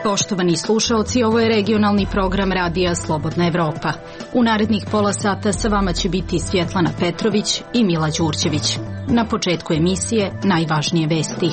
Poštovani slušaoci, ovo je regionalni program Radija Slobodna Evropa. U narednih pola sata sa vama će biti Svjetlana Petrović i Mila Đurđević. Na početku emisije najvažnije vesti.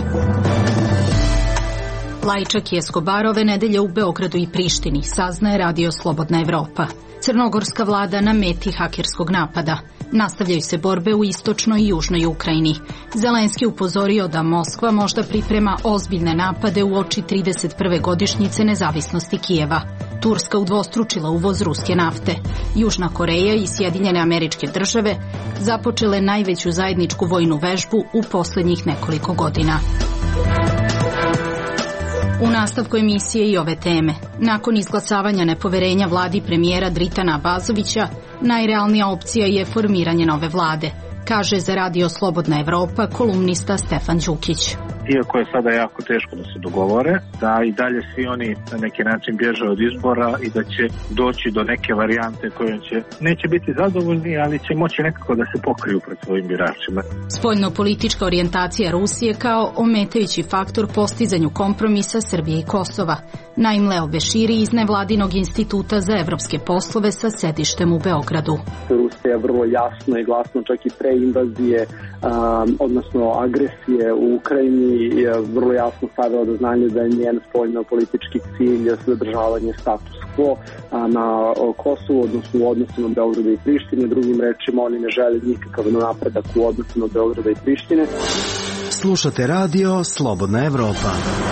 Lajčak i Escobar ove nedelje u Beogradu i Prištini, saznaje Radio Slobodna Evropa. Crnogorska vlada na meti hakerskog napada. Nastavljaju se borbe u istočnoj i južnoj Ukrajini. Zelenski upozorio da Moskva možda priprema ozbiljne napade u oči 31. godišnjice nezavisnosti Kijeva. Turska udvostručila uvoz ruske nafte. Južna Koreja i Sjedinjene Američke Države započele najveću zajedničku vojnu vežbu u posljednjih nekoliko godina. U nastavku emisije i ove teme. Nakon izglasavanja nepoverenja vladi premijera Dritana Abazovića, najrealnija opcija je formiranje nove vlade, kaže za Radio Slobodna Evropa kolumnista Stefan Đukić. Iako je sada jako teško da se dogovore, da i dalje svi oni na neki način bježe od izbora i da će doći do neke varijante koje neće biti zadovoljni, ali će moći nekako da se pokriju pred svojim biračima. Spoljno-politička orijentacija Rusije kao ometajući faktor postizanju kompromisa Srbije i Kosova. Naim Leo Beširi iz nevladinog instituta za evropske poslove sa sedištem u Beogradu. Rusija je vrlo jasno i glasno, čak i pre invazije, odnosno agresije u Ukrajini, je vrlo jasno stavila do znanja da je njen spoljno-politički cilj zadržavanje status quo na Kosovu, odnosno u odnosima Beograda i Prištine. Drugim rečima, oni ne žele nikakav napredak u odnosima Beograda i Prištine. Slušate Radio Slobodna Evropa.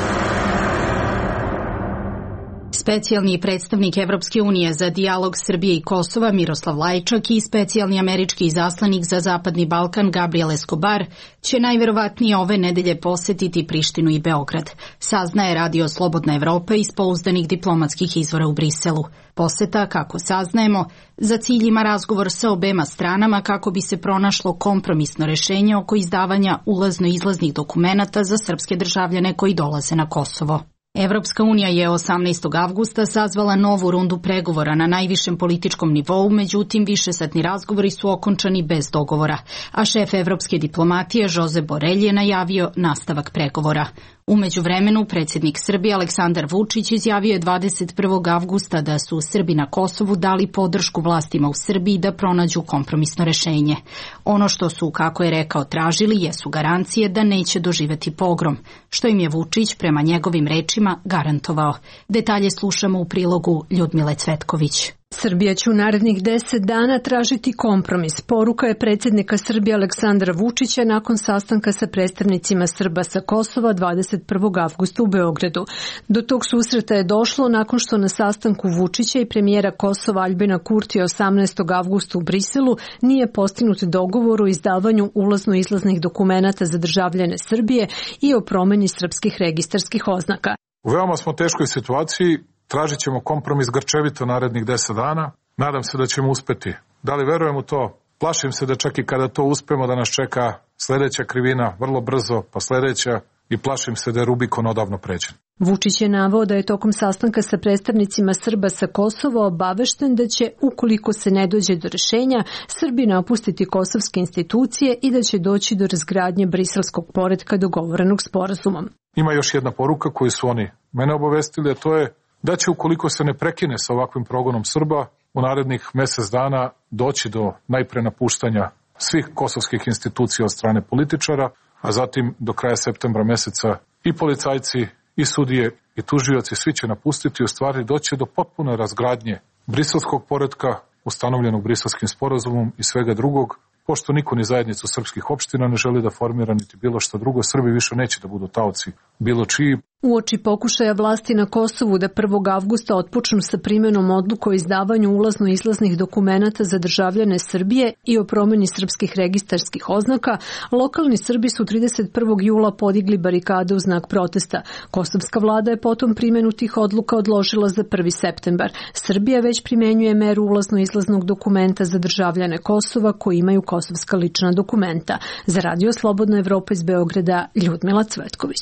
Specijalni predstavnik Evropske unije za dijalog Srbije i Kosova Miroslav Lajčak i specijalni američki izaslanik za Zapadni Balkan Gabriel Escobar će najverovatnije ove nedelje posetiti Prištinu i Beograd, saznaje Radio Slobodna Evropa iz pouzdanih diplomatskih izvora u Briselu. Poseta, kako saznajemo, za cilj ima razgovor sa obema stranama kako bi se pronašlo kompromisno rešenje oko izdavanja ulazno-izlaznih dokumenata za srpske državljane koji dolaze na Kosovo. Evropska unija je 18. avgusta sazvala novu rundu pregovora na najvišem političkom nivou, međutim višesatni razgovori su okončani bez dogovora, a šef evropske diplomatije Josep Borrell je najavio nastavak pregovora. U međuvremenu, predsjednik Srbije Aleksandar Vučić izjavio je 21. avgusta da su Srbi na Kosovu dali podršku vlastima u Srbiji da pronađu kompromisno rešenje. Ono što su, kako je rekao, tražili jesu garancije da neće doživjeti pogrom, što im je Vučić prema njegovim rečima garantovao. Detalje slušamo u prilogu Ljudmile Cvetković. Srbija će u narednih 10 dana tražiti kompromis. Poruka je predsjednika Srbije Aleksandra Vučića nakon sastanka sa predstavnicima Srba sa Kosova 21. avgusta u Beogradu. Do tog susreta je došlo nakon što na sastanku Vučića i premijera Kosova Aljbina Kurtija 18. avgusta u Briselu nije postignut dogovor o izdavanju ulazno-izlaznih dokumenata za državljane Srbije i o promjeni srpskih registarskih oznaka. U veoma smo teškoj situaciji. Tražit ćemo kompromis grčevito narednih 10 dana. Nadam se da ćemo uspeti. Da li verujem u to? Plašim se da čak i kada to uspemo da nas čeka sljedeća krivina vrlo brzo, pa sljedeća, i plašim se da je Rubikon odavno pređen. Vučić je naveo da je tokom sastanka sa predstavnicima Srba sa Kosova obavešten da će, ukoliko se ne dođe do rešenja, Srbi napustiti kosovske institucije i da će doći do razgradnje briselskog poretka dogovorenog sporazumom. Ima još jedna poruka koju su oni mene obavestili, a to je da će, ukoliko se ne prekine sa ovakvim progonom Srba, u narednih mjesec dana doći do najpre napuštanja svih kosovskih institucija od strane političara, a zatim do kraja septembra mjeseca i policajci, i sudije, i tužioci, svi će napustiti, u stvari doći do potpune razgradnje briselskog poretka, ustanovljenog briselskim sporazumom i svega drugog, pošto niko ni zajednicu srpskih opština ne želi da formira niti bilo što drugo. Srbi više neće da budu taoci bilo čiji. Uoči pokušaja vlasti na Kosovu da 1. avgusta otpočnu sa primjenom odluke o izdavanju ulazno-izlaznih dokumenata za državljane Srbije i o promjeni srpskih registarskih oznaka, lokalni Srbi su 31. jula podigli barikade u znak protesta. Kosovska vlada je potom primjenu tih odluka odložila za 1. septembar. Srbija već primjenjuje meru ulazno-izlaznog dokumenta za državljane Kosova koji imaju kosovska lična dokumenta. Za Radio Slobodna Evropa iz Beograda, Ljudmila Cvetković.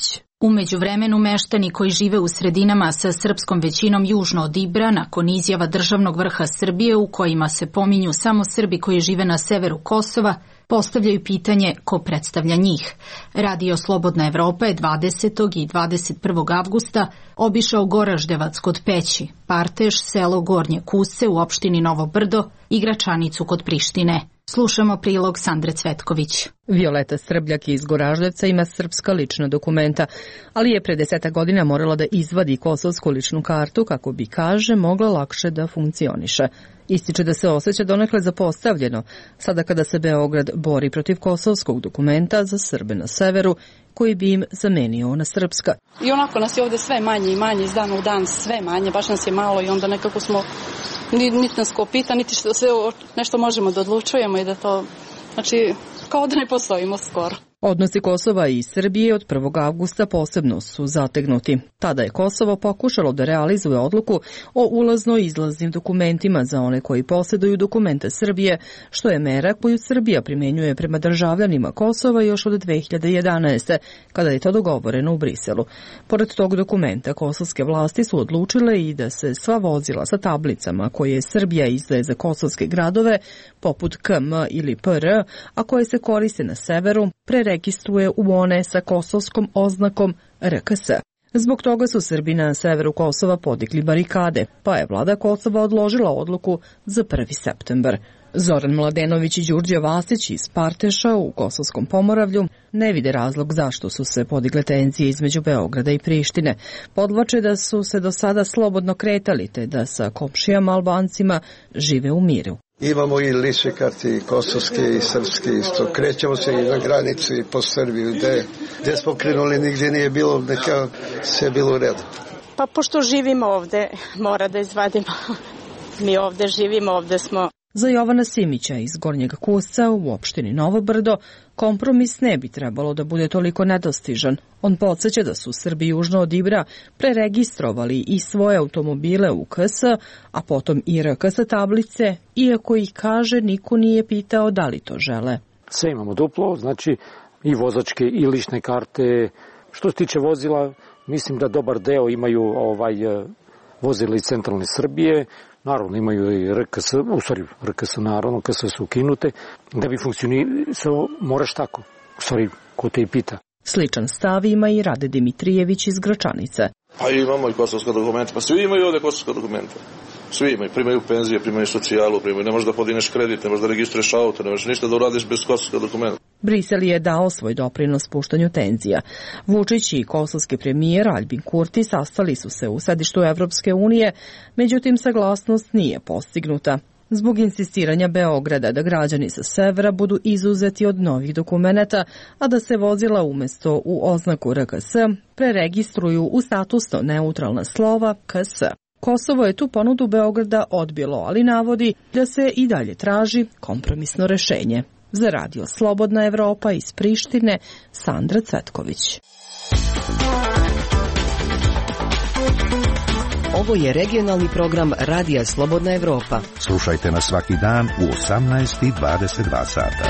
U međuvremenu meštani koji žive u sredinama sa srpskom većinom južno od Ibra, nakon izjava državnog vrha Srbije u kojima se pominju samo Srbi koji žive na severu Kosova, postavljaju pitanje ko predstavlja njih. Radio Slobodna Evropa je 20. i 21. avgusta obišao Goraždevac kod Peći, Partež, selo Gornje Kuse u opštini Novo Brdo i Gračanicu kod Prištine. Slušamo prilog Sandre Cvetković. Violeta Srbljak iz Goraždevca ima srpska lična dokumenta, ali je pre 10 godina morala da izvadi kosovsku ličnu kartu kako bi, kaže, mogla lakše da funkcioniše. Ističe da se osjeća donekle zapostavljeno, sada kada se Beograd bori protiv kosovskog dokumenta za Srbe na severu, koji bi im zamenio na srpska. I onako nas je ovde sve manje i manje, iz dana u dan sve manje, baš nas je malo i onda nekako smo, niti nas ko pita, niti što sve nešto možemo da odlučujemo i da to, znači, kao da ne postojimo skoro. Odnosi Kosova i Srbije od 1. avgusta posebno su zategnuti. Tada je Kosovo pokušalo da realizuje odluku o ulazno-izlaznim dokumentima za one koji posjeduju dokumente Srbije, što je mera koju Srbija primenjuje prema državljanima Kosova još od 2011. kada je to dogovoreno u Briselu. Pored tog dokumenta, kosovske vlasti su odlučile i da se sva vozila sa tablicama koje Srbija izdaje za kosovske gradove, poput KM ili PR, a koje se koriste na severu, preregistruje u one sa kosovskom oznakom RKS. Zbog toga su Srbi na severu Kosova podigli barikade, pa je vlada Kosova odložila odluku za 1. septembar. Zoran Mladenović i Đurđe Vasić iz Parteša u Kosovskom Pomoravlju ne vide razlog zašto su se podigle tenzije između Beograda i Prištine. Podvlače da su se do sada slobodno kretali te da sa komšijama Albancima žive u miru. Imamo i lične karte, i kosovske i srpske isto. Krećemo se i na granicu i po Srbiju. Gde smo krenuli, nigdje nije bilo, neka sve bilo u redu. Pa pošto živimo ovde, mora da izvadimo. Mi ovde živimo, ovde smo. Za Jovana Simića iz Gornjeg Kusca u opštini Novo Brdo kompromis ne bi trebalo da bude toliko nedostižan. On podsjeća da su Srbi južno od Ibra preregistrovali i svoje automobile u KS, a potom i RKS tablice, iako ih, kaže, niko nije pitao da li to žele. Sve imamo duplo, znači i vozačke i lične karte. Što se tiče vozila, mislim da dobar deo imaju vozila iz centralne Srbije. Naravno imaju i RKS, RKS naravno, KS su ukinute. Da bi funkcionisao, moraš tako. Ko te i pita. Sličan stav ima i Rade Dimitrijević iz Gračanice. Pa imamo i kosovska dokumenta, pa svi imaju ovde kosovska dokumenta. Svi imaju, primaju penzije, primaju socijalu, ne možeš da podineš kredit, ne možeš da registruješ auto, ne možeš ništa da uradiš bez kosovska dokumenta. Brisel je dao svoj doprinos spuštanju tenzija. Vučić i kosovski premijer Aljbin Kurti sastali su se u sedištu Evropske unije, međutim saglasnost nije postignuta. Zbog insistiranja Beograda da građani sa severa budu izuzeti od novih dokumenata, a da se vozila umesto u oznaku RKS preregistruju u statusno neutralna slova KS. Kosovo je tu ponudu Beograda odbilo, ali navodi da se i dalje traži kompromisno rešenje. Za Radio Slobodna Evropa iz Prištine, Sandra Cvetković. Ovo je regionalni program Radija Slobodna Evropa. Slušajte nas svaki dan u 18:22 sata.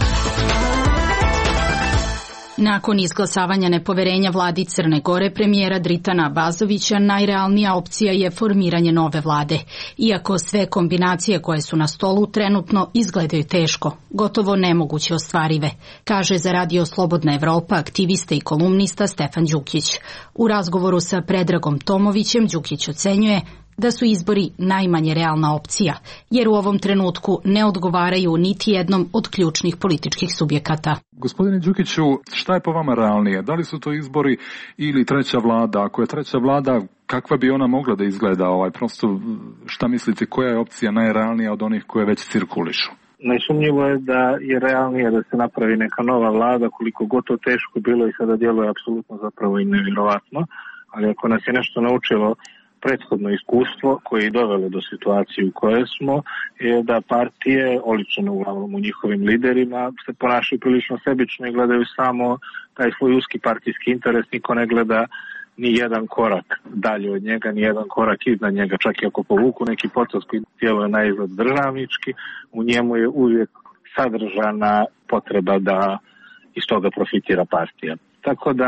Nakon izglasavanja nepoverenja vladi Crne Gore premijera Dritana Abazovića, najrealnija opcija je formiranje nove vlade. Iako sve kombinacije koje su na stolu trenutno izgledaju teško, gotovo nemoguće ostvarive, kaže za Radio Slobodna Evropa aktivista i kolumnista Stefan Đukić. U razgovoru sa Predragom Tomovićem Đukić ocenjuje da su izbori najmanje realna opcija, jer u ovom trenutku ne odgovaraju niti jednom od ključnih političkih subjekata. Gospodine Đukiću, šta je po vama realnije? Da li su to izbori ili treća vlada? Ako je treća vlada, kakva bi ona mogla da izgleda? Prosto, šta mislite, koja je opcija najrealnija od onih koje već cirkulišu? Najsumnjivo je da je realnije da se napravi neka nova vlada, koliko god to teško bilo i sada djeluje apsolutno zapravo i nevjerovatno, ali ako nas je nešto naučilo prethodno iskustvo koje je dovelo do situacije u kojoj smo, je da partije, oličene uglavnom u njihovim liderima, se ponašaju prilično sebično i gledaju samo taj svoj uski partijski interes, niko ne gleda ni jedan korak dalje od njega, ni jedan korak iznad njega, čak i ako povuku neki potez koji djeluje na izgled državnički, u njemu je uvijek sadržana potreba da iz toga profitira partija. Tako da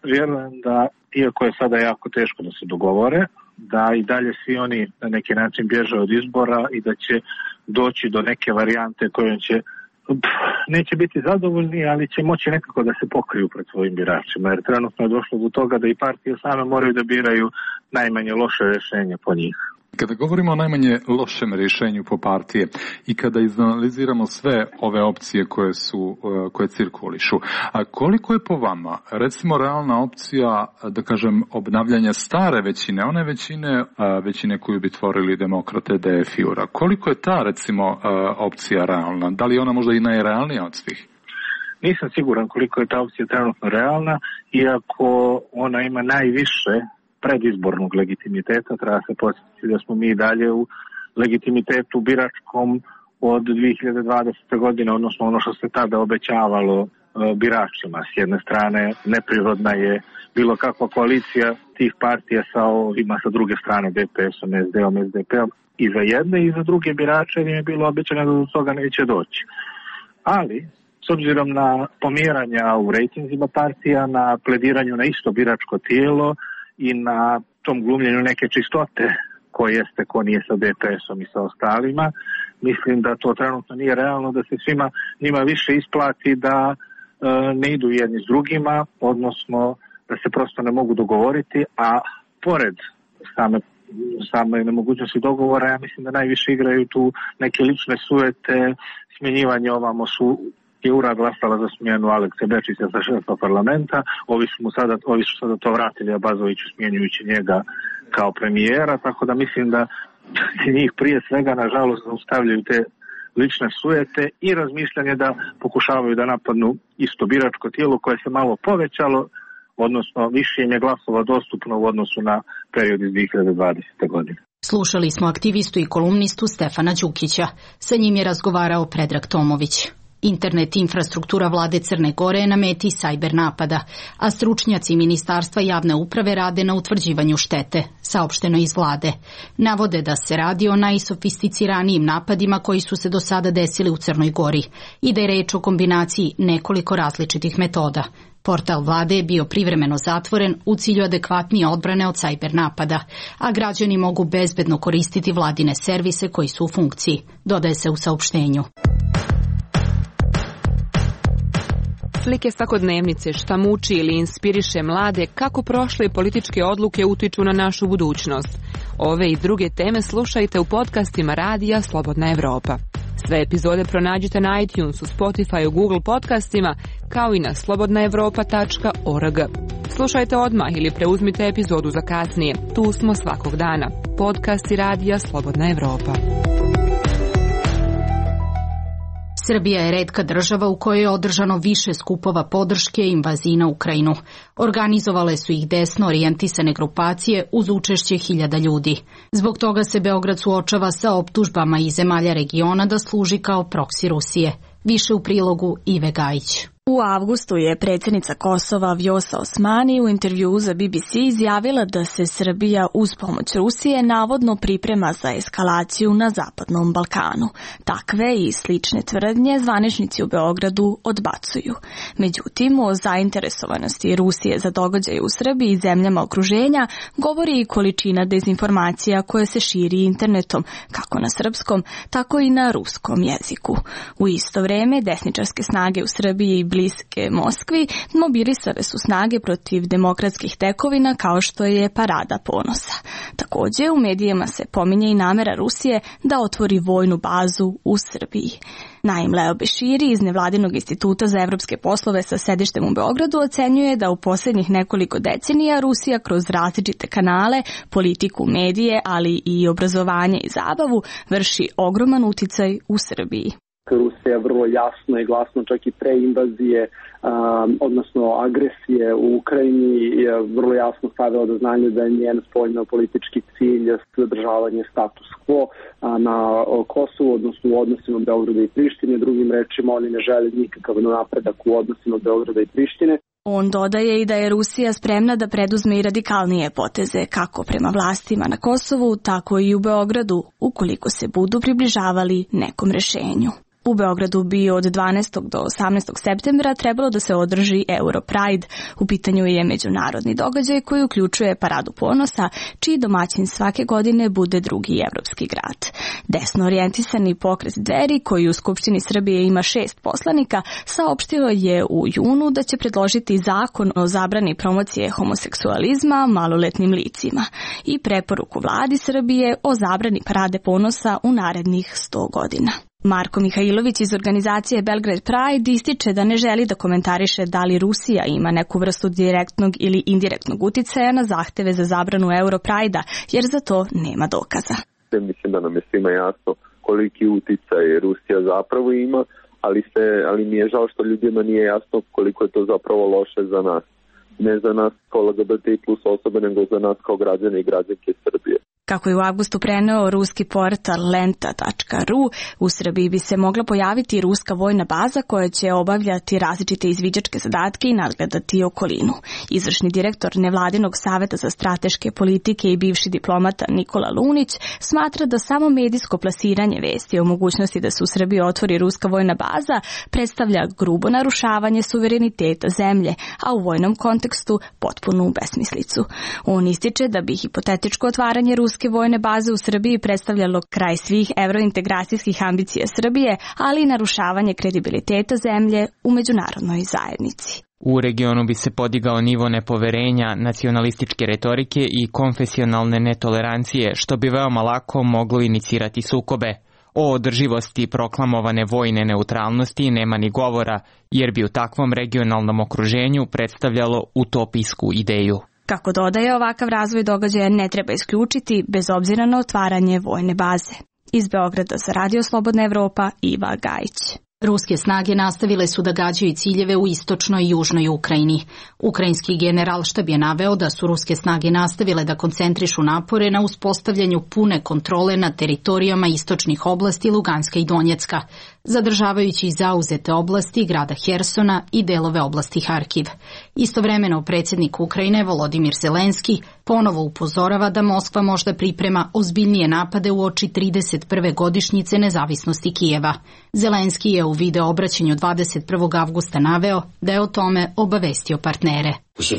vjerujem da, iako je sada jako teško da se dogovore, da i dalje svi oni na neki način bježe od izbora i da će doći do neke varijante kojom će neće biti zadovoljni, ali će moći nekako da se pokriju pred svojim biračima, jer trenutno je došlo do toga da i partije same moraju da biraju najmanje loše rješenje po njih. Kada govorimo o najmanje lošem rješenju po partije i kada izanaliziramo sve ove opcije koje cirkulišu, a koliko je po vama, recimo, realna opcija, da kažem, obnavljanja stare većine, one većine koju bi tvorili demokrate DF-a, koliko je ta, recimo, opcija realna? Da li je ona možda i najrealnija od svih? Nisam siguran koliko je ta opcija trenutno realna, iako ona ima najviše predizbornog legitimiteta. Treba se podsjetiti da smo mi dalje u legitimitetu biračkom od 2020. godine, odnosno ono što se tada obećavalo biračima. S jedne strane, neprirodna je bilo kakva koalicija tih partija sa ovima, sa druge strane DPS-om, SD-om, SDP-om, i za jedne i za druge birače im je bilo obećano da do toga neće doći. Ali, s obzirom na pomjeranja u rejtinzima partija, na plediranju na isto biračko tijelo i na tom glumljenju neke čistote ko jeste, ko nije sa DPS-om i sa ostalima, mislim da to trenutno nije realno, da se svima njima više isplati da ne idu jedni s drugima, odnosno da se prosto ne mogu dogovoriti, a pored same nemogućnosti dogovora, ja mislim da najviše igraju tu neke lične sujete, smjenjivanje ovamo su je URA glasala za smjenu Alekse Bečića za šefa parlamenta, ovi su sada to vratili Abazoviću smjenjujući njega kao premijera, tako da mislim da njih prije svega nažalost zaustavljaju te lične sujete i razmišljanje da pokušavaju da napadnu isto biračko tijelo koje se malo povećalo, odnosno više im je glasova dostupno u odnosu na period iz 2020. godine. Slušali smo aktivistu i kolumnistu Stefana Đukića. Sa njim je razgovarao Predrag Tomović. Internet infrastruktura vlade Crne Gore je na meti sajber napada, a stručnjaci Ministarstva javne uprave rade na utvrđivanju štete, saopšteno iz vlade. Navode da se radi o najsofisticiranijim napadima koji su se do sada desili u Crnoj Gori i da je reč o kombinaciji nekoliko različitih metoda. Portal vlade je bio privremeno zatvoren u cilju adekvatnije odbrane od sajber napada, a građani mogu bezbedno koristiti vladine servise koji su u funkciji, dodaje se u saopštenju. Slike svakodnevnice, šta muči ili inspiriše mlade, kako prošle političke odluke utiču na našu budućnost. Ove i druge teme slušajte u podcastima Radija Slobodna Evropa. Sve epizode pronađite na iTunesu, Spotify, Google podcastima, kao i na slobodnaevropa.org. Slušajte odmah ili preuzmite epizodu za kasnije. Tu smo svakog dana. Podcasti Radija Slobodna Evropa. Srbija je retka država u kojoj je održano više skupova podrške invaziji na Ukrajinu. Organizovale su ih desno orijentisane grupacije uz učešće hiljada ljudi. Zbog toga se Beograd suočava sa optužbama iz zemalja regiona da služi kao proksi Rusije. Više u prilogu Ive Gajić. U avgustu je predsjednica Kosova Vjosa Osmani u intervjuu za BBC izjavila da se Srbija uz pomoć Rusije navodno priprema za eskalaciju na Zapadnom Balkanu. Takve i slične tvrdnje zvaničnici u Beogradu odbacuju. Međutim, o zainteresovanosti Rusije za događaje u Srbiji i zemljama okruženja govori i količina dezinformacija koja se širi internetom, kako na srpskom, tako i na ruskom jeziku. U isto vrijeme, desničarske snage u Srbiji i bliske Moskvi mobilisale su snage protiv demokratskih tekovina kao što je Parada ponosa. Također u medijima se pominje i namjera Rusije da otvori vojnu bazu u Srbiji. Naim Leo Beširi iz Nevladinog instituta za evropske poslove sa sedištem u Beogradu ocenjuje da u posljednjih nekoliko decenija Rusija kroz različite kanale, politiku, medije, ali i obrazovanje i zabavu vrši ogroman uticaj u Srbiji. Rusija vrlo jasno i glasno, čak i pre invazije, odnosno agresije u Ukrajini, je vrlo jasno stavila do znanja da je njen spoljno-politički cilj zadržavanje status quo na Kosovu, odnosno u odnosima Beograda i Prištine. Drugim rečima, oni ne žele nikakav napredak u odnosima Beograda i Prištine. On dodaje i da je Rusija spremna da preduzme i radikalnije poteze kako prema vlastima na Kosovu, tako i u Beogradu, ukoliko se budu približavali nekom rešenju. U Beogradu bi od 12. do 18. septembra trebalo da se održi Europride. U pitanju je međunarodni događaj koji uključuje Paradu ponosa, čiji domaćin svake godine bude drugi evropski grad. Desno orijentisani pokret Dveri, koji u Skupštini Srbije ima 6 poslanika, saopštio je u junu da će predložiti zakon o zabrani promocije homoseksualizma maloletnim licima i preporuku vladi Srbije o zabrani Parade ponosa u narednih 100 godina. Marko Mihajlović iz organizacije Belgrade Pride ističe da ne želi da komentariše da li Rusija ima neku vrstu direktnog ili indirektnog uticaja na zahteve za zabranu Europride-a, jer za to nema dokaza. Mislim da nam je svima jasno koliki uticaj Rusija zapravo ima, ali mi je žao što ljudima nije jasno koliko je to zapravo loše za nas. Ne za nas kao LGBT plus osobe, nego za nas kao građane i građanke Srbije. Kako je u avgustu preneo ruski portal lenta.ru, u Srbiji bi se mogla pojaviti ruska vojna baza koja će obavljati različite izviđačke zadatke i nadgledati okolinu. Izvršni direktor Nevladinog saveta za strateške politike i bivši diplomata Nikola Lunić smatra da samo medijsko plasiranje vesti o mogućnosti da se u Srbiji otvori ruska vojna baza predstavlja grubo narušavanje suvereniteta zemlje, a u vojnom kontekstu potpunu besmislicu. On ističe da bi hipotetičko otvaranje ruske vojne baze u Srbiji predstavljalo kraj svih evrointegracijskih ambicija Srbije, ali i narušavanje kredibiliteta zemlje u međunarodnoj zajednici. U regionu bi se podigao nivo nepoverenja, nacionalističke retorike i konfesionalne netolerancije, što bi veoma lako moglo inicirati sukobe. O održivosti proklamovane vojne neutralnosti nema ni govora, jer bi u takvom regionalnom okruženju predstavljalo utopijsku ideju. Kako dodaje, ovakav razvoj događaja ne treba isključiti bez obzira na otvaranje vojne baze. Iz Beograda za Radio Slobodna Evropa, Iva Gajić. Ruske snage nastavile su da gađaju ciljeve u istočnoj i južnoj Ukrajini. Ukrajinski generalštab je naveo da su ruske snage nastavile da koncentrišu napore na uspostavljanju pune kontrole na teritorijama istočnih oblasti Luganska i Donjecka, zadržavajući zauzete oblasti grada Hersona i delove oblasti Harkiv. Istovremeno predsjednik Ukrajine Volodimir Zelenski ponovo upozorava da Moskva možda priprema ozbiljnije napade uoči 31. godišnjice nezavisnosti Kijeva. Zelenski je u video obraćanju 21. avgusta naveo da je o tome obavestio partnere.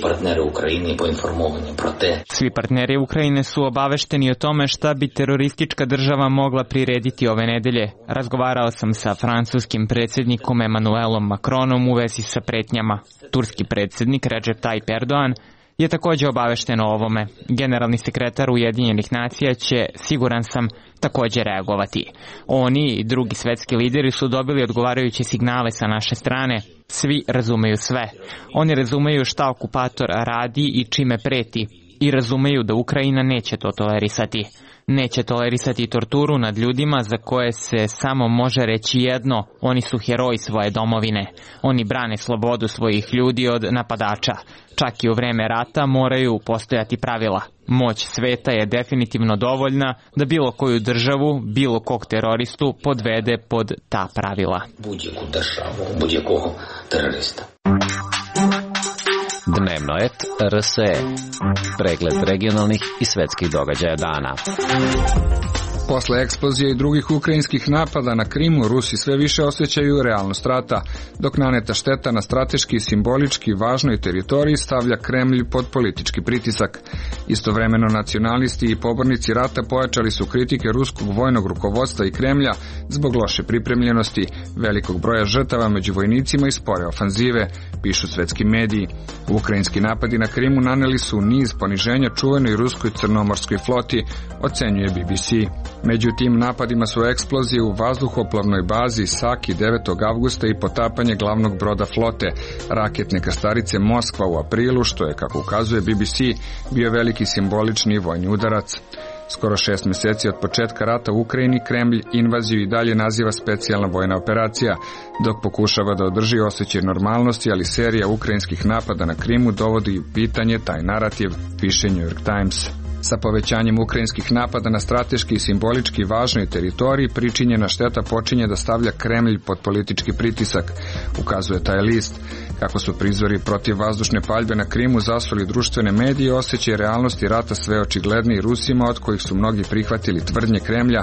Svi partneri Ukrajine su obavešteni o tome šta bi teroristička država mogla prirediti ove nedelje. Razgovarao sam sa francuskim predsjednikom Emmanuelom Macronom u vezi sa pretnjama. Turski predsjednik Recep Tayyip Erdogan je također obavešten o ovome. Generalni sekretar Ujedinjenih nacija će, siguran sam, također reagovati. Oni i drugi svetski lideri su dobili odgovarajuće signale sa naše strane. Svi razumeju sve. Oni razumeju šta okupator radi i čime preti. I razumeju da Ukrajina neće to tolerisati. Neće tolerisati torturu nad ljudima za koje se samo može reći jedno: oni su heroji svoje domovine. Oni brane slobodu svojih ljudi od napadača. Čak i u vreme rata moraju postojati pravila. Moć sveta je definitivno dovoljna da bilo koju državu, bilo kog teroristu podvede pod ta pravila. Dnevno et RSE. Pregled regionalnih i svetskih događaja dana. Posle eksplozije i drugih ukrajinskih napada na Krimu, Rusi sve više osjećaju realnost rata, dok naneta šteta na strateški i simbolički važnoj teritoriji stavlja Kremlj pod politički pritisak. Istovremeno nacionalisti i pobornici rata pojačali su kritike ruskog vojnog rukovodstva i Kremlja zbog loše pripremljenosti, velikog broja žrtava među vojnicima i spore ofanzive, pišu svetski mediji. Ukrajinski napadi na Krimu naneli su niz poniženja čuvenoj ruskoj crnomorskoj floti, ocenjuje BBC. Među tim napadima su eksplozije u vazduhoplovnoj bazi Saki 9. avgusta i potapanje glavnog broda flote, raketne krstarice Moskva u aprilu, što je, kako ukazuje BBC, bio veliki simbolični vojni udarac. Skoro 6 mjeseci od početka rata u Ukrajini, Kremlj invaziju i dalje naziva specijalna vojna operacija, dok pokušava da održi osjećaj normalnosti, ali serija ukrajinskih napada na Krimu dovodi u pitanje taj narativ, piše New York Times. Sa povećanjem ukrajinskih napada na strateški i simbolički važnoj teritoriji, pričinjena šteta počinje da stavlja Kremlj pod politički pritisak, ukazuje taj list. Kako su prizori protiv vazdušne paljbe na Krimu zasuli društvene medije, osjećaj realnosti rata sve očigledniji Rusima, od kojih su mnogi prihvatili tvrdnje Kremlja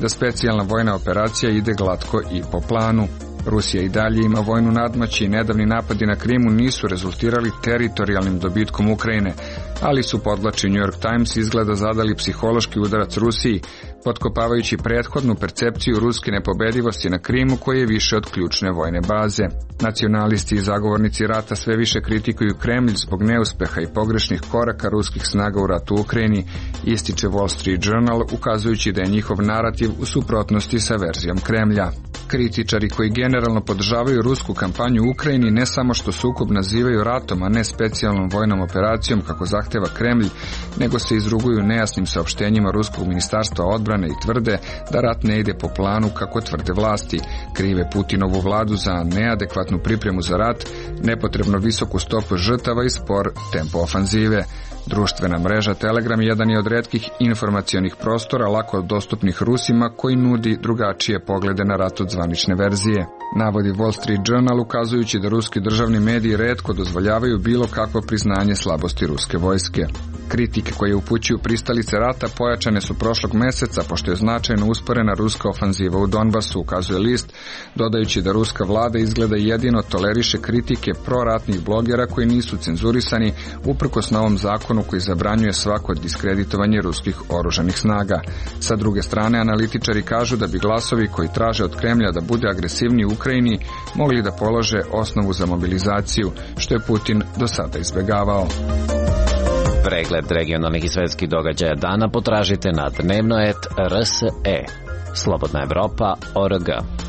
da specijalna vojna operacija ide glatko i po planu. Rusija i dalje ima vojnu nadmoć i nedavni napadi na Krimu nisu rezultirali teritorijalnim dobitkom Ukrajine, ali su, podvlači New York Times, izgleda zadali psihološki udarac Rusiji, potkopavajući prethodnu percepciju ruske nepobedivosti na Krimu koji je više od ključne vojne baze. Nacionalisti i zagovornici rata sve više kritikuju Kremlj zbog neuspeha i pogrešnih koraka ruskih snaga u ratu u Ukrajini, ističe Wall Street Journal, ukazujući da je njihov narativ u suprotnosti sa verzijom Kremlja. Kritičari koji generalno podržavaju rusku kampanju u Ukrajini ne samo što sukob nazivaju ratom, a ne specijalnom vojnom operacijom kako zahteva Kremlj, nego se izruguju nejasnim saopštenjima ruskog ministarstva odbrane i tvrde da rat ne ide po planu kako tvrde vlasti. Krive Putinovu vladu za neadekvatnu pripremu za rat, nepotrebno visoku stopu žrtava i spor tempo ofanzive. Društvena mreža Telegram jedan je od retkih informacionih prostora lako dostupnih Rusima koji nudi drugačije poglede na rat od zvanične verzije. Navodi Wall Street Journal, ukazujući da ruski državni mediji retko dozvoljavaju bilo kakvo priznanje slabosti ruske vojske. Kritike koje upućuju pristalice rata pojačane su prošlog meseca, pošto je značajno usporena ruska ofanziva u Donbasu, ukazuje list, dodajući da ruska vlada izgleda jedino toleriše kritike proratnih blogera koji nisu cenzurisani, uprkos novom zakonu koji zabranjuje svako diskreditovanje ruskih oružanih snaga. Sa druge strane, analitičari kažu da bi glasovi koji traže od Kremlja da bude agresivniji u Ukrajini mogli da polože osnovu za mobilizaciju, što je Putin do sada izbegavao. Pregled regionalnih i svetskih događaja dana potražite na dnevnoet.rse. Slobodna Evropa.org.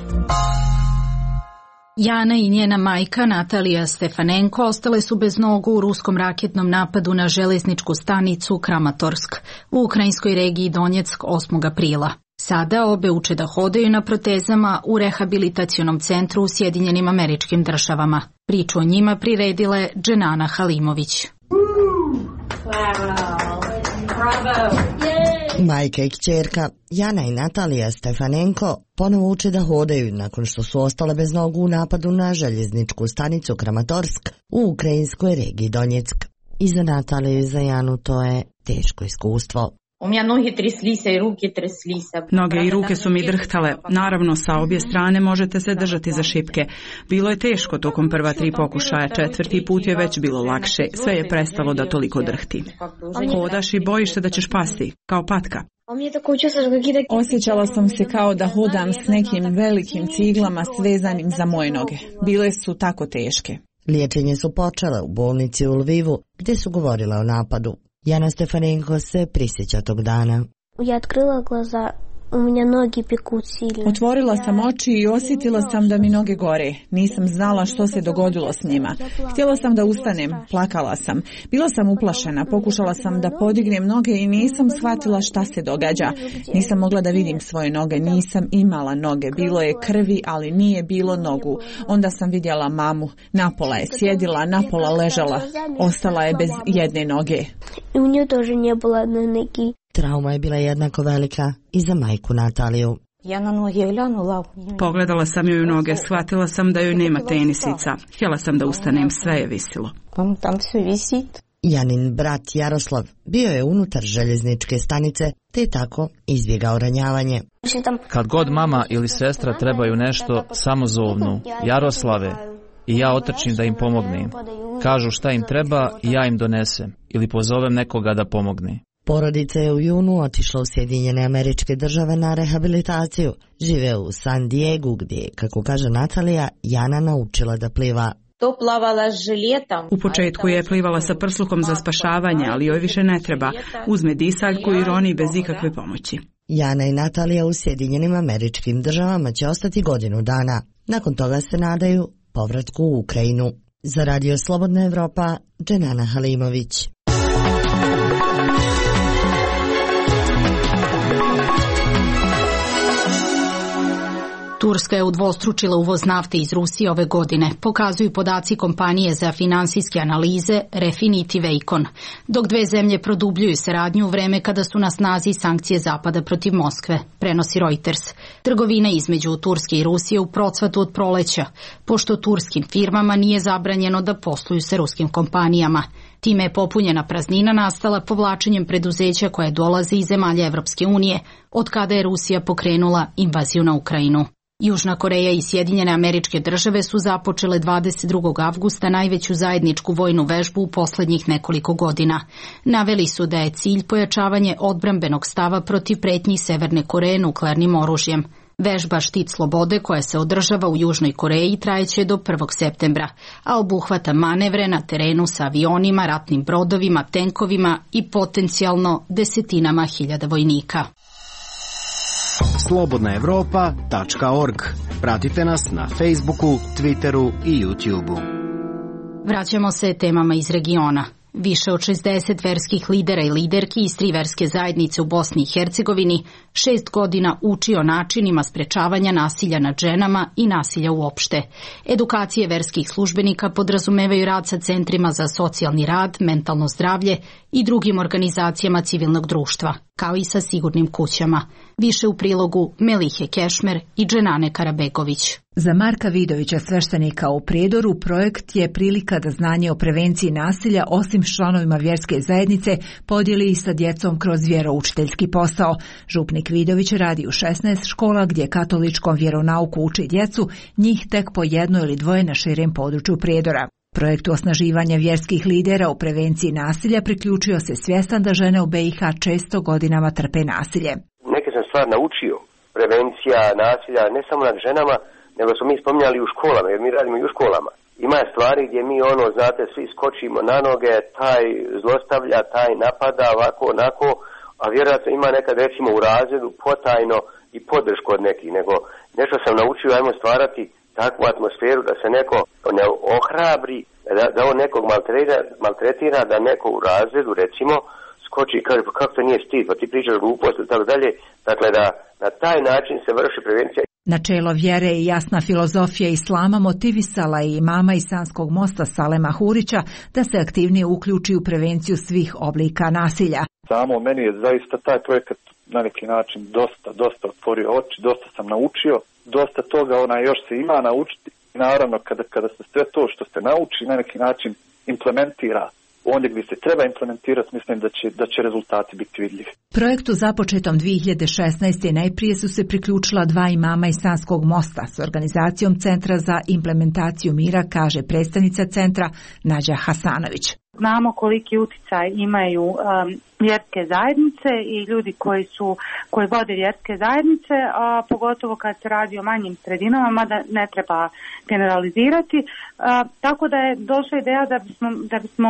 Jana i njena majka Natalija Stefanenko ostale su bez nogu u ruskom raketnom napadu na železničku stanicu Kramatorsk u ukrajinskoj regiji Donjeck 8. aprila. Sada obe uče da hodaju na protezama u rehabilitacionom centru u Sjedinjenim Američkim Državama. Priču o njima priredila je Dženana Halimović. Majka i kćerka Jana i Natalija Stefanenko ponovo uče da hodaju nakon što su ostale bez nogu u napadu na željezničku stanicu Kramatorsk u ukrajinskoj regiji Donjeck. I za Nataliju i za Janu to je teško iskustvo. Noge i ruke su mi drhtale. Naravno, sa obje strane možete se držati za šipke. Bilo je teško tokom prva 3 pokušaja, 4. put je već bilo lakše. Sve je prestalo da toliko drhti. Hodaš i bojiš se da ćeš pasti, kao patka. Osjećala sam se kao da hodam s nekim velikim ciglama svezanim za moje noge. Bile su tako teške. Liječenje su počele u bolnici u Lvivu, gdje su govorile o napadu. Jana Stefanenko se prisjeća tog dana. Otvorila sam oči i osjetila sam da mi noge gore. Nisam znala što se dogodilo s njima. Htjela sam da ustanem, plakala sam. Bila sam uplašena, pokušala sam da podignem noge i nisam shvatila šta se događa. Nisam mogla da vidim svoje noge, nisam imala noge. Bilo je krvi, ali nije bilo nogu. Onda sam vidjela mamu. Napola je sjedila, napola ležala. Ostala je bez jedne noge. Trauma je bila jednako velika i za majku Nataliju. Pogledala sam joj u noge, shvatila sam da joj nema tenisica. Htjela sam da ustanem, sve je visilo. Janin brat Jaroslav bio je unutar željezničke stanice, te je tako izbjegao ranjavanje. Kad god mama ili sestra trebaju nešto, samo zovnu Jaroslave i ja otrčim da im pomognem. Kažu šta im treba i ja im donesem ili pozovem nekoga da pomogne. Porodica je u junu otišla u Sjedinjene Američke Države na rehabilitaciju. Žive u San Diegu gdje, kako kaže Natalija, Jana naučila da pliva. U početku je plivala sa prslukom za spašavanje, ali joj više ne treba. Uzme disaljku i roni bez ikakve pomoći. Jana i Natalija u Sjedinjenim Američkim Državama će ostati godinu dana. Nakon toga se nadaju povratku u Ukrajinu. Za Radio Slobodna Evropa, Dženana Halimović. Turska je udvostručila uvoz nafte iz Rusije ove godine, pokazuju podaci kompanije za finansijske analize Refinitiv Eikon, dok dve zemlje produbljuju saradnju u vreme kada su na snazi sankcije Zapada protiv Moskve, prenosi Reuters. Trgovina između Turske i Rusije u procvatu od proleća, pošto turskim firmama nije zabranjeno da posluju sa ruskim kompanijama. Time je popunjena praznina nastala povlačenjem preduzeća koje dolaze iz zemalja Evropske unije, od kada je Rusija pokrenula invaziju na Ukrajinu. Južna Koreja i Sjedinjene Američke Države su započele 22. avgusta najveću zajedničku vojnu vežbu u poslednjih nekoliko godina. Naveli su da je cilj pojačavanje odbrambenog stava protiv pretnji Severne Koreje nuklearnim oružjem. Vežba Štit slobode koja se održava u Južnoj Koreji trajeće do 1. septembra, a obuhvata manevre na terenu sa avionima, ratnim brodovima, tenkovima i potencijalno desetinama hiljada vojnika. slobodnaevropa.org. Pratite nas na Facebooku, Twitteru i YouTubeu. Vraćamo se temama iz regiona. Više od 60 verskih lidera i liderki iz 3 verske zajednice u Bosni i Hercegovini 6 godina uči o načinima sprečavanja nasilja nad ženama i nasilja uopšte. Edukacije verskih službenika podrazumevaju rad sa centrima za socijalni rad, mentalno zdravlje i drugim organizacijama civilnog društva, kao i sa sigurnim kućama. Više u prilogu Melihe Kešmer i Dženane Karabegović. Za Marka Vidovića, sveštenika u Prijedoru, projekt je prilika da znanje o prevenciji nasilja, osim s članovima vjerske zajednice, podijeli i sa djecom kroz vjeroučiteljski posao. Župnik Vidović radi u 16 škola gdje katoličkom vjeronauku uči djecu, njih tek po 1 ili 2 na širem području Prijedora. Projektu osnaživanja vjerskih lidera u prevenciji nasilja priključio se svjestan da žene u BiH često godinama trpe nasilje. Neke sam stvar naučio. Prevencija nasilja ne samo nad ženama, nego smo mi spominjali u školama, jer mi radimo i u školama. Ima stvari gdje mi svi skočimo na noge, taj zlostavlja, taj napada, ovako, onako, a vjerojatno ima nekad recimo u razredu potajno i podršku od nekih, nego nešto sam naučio, ajmo stvarati takvu atmosferu da se neko ne ohrabri, da on nekog maltretira, da neko u razredu recimo skoči i kaže pa kako to nije stid, pa ti pričaš gluposti i tako dalje, dakle da na taj način se vrši prevencija. Načelo vjere i jasna filozofija islama motivisala je imama iz Sanskog mosta Salema Hurića da se aktivnije uključi u prevenciju svih oblika nasilja. Samo meni je zaista taj projekat na neki način dosta otvorio oči, dosta sam naučio, dosta toga još se ima naučiti. Naravno kada se sve to što se nauči na neki način implementira ondje gdje se treba implementirati, mislim da će rezultati biti vidljivi. Projektu započetom 2016. najprije su se priključila 2 imama iz Sanskog mosta s organizacijom Centra za implementaciju mira, kaže predstavnica centra Nađa Hasanović. Znamo koliki uticaj imaju vjerske zajednice i ljudi koji vode vjerske zajednice, a pogotovo kad se radi o manjim sredinama, mada ne treba generalizirati. Tako da je došla ideja da bismo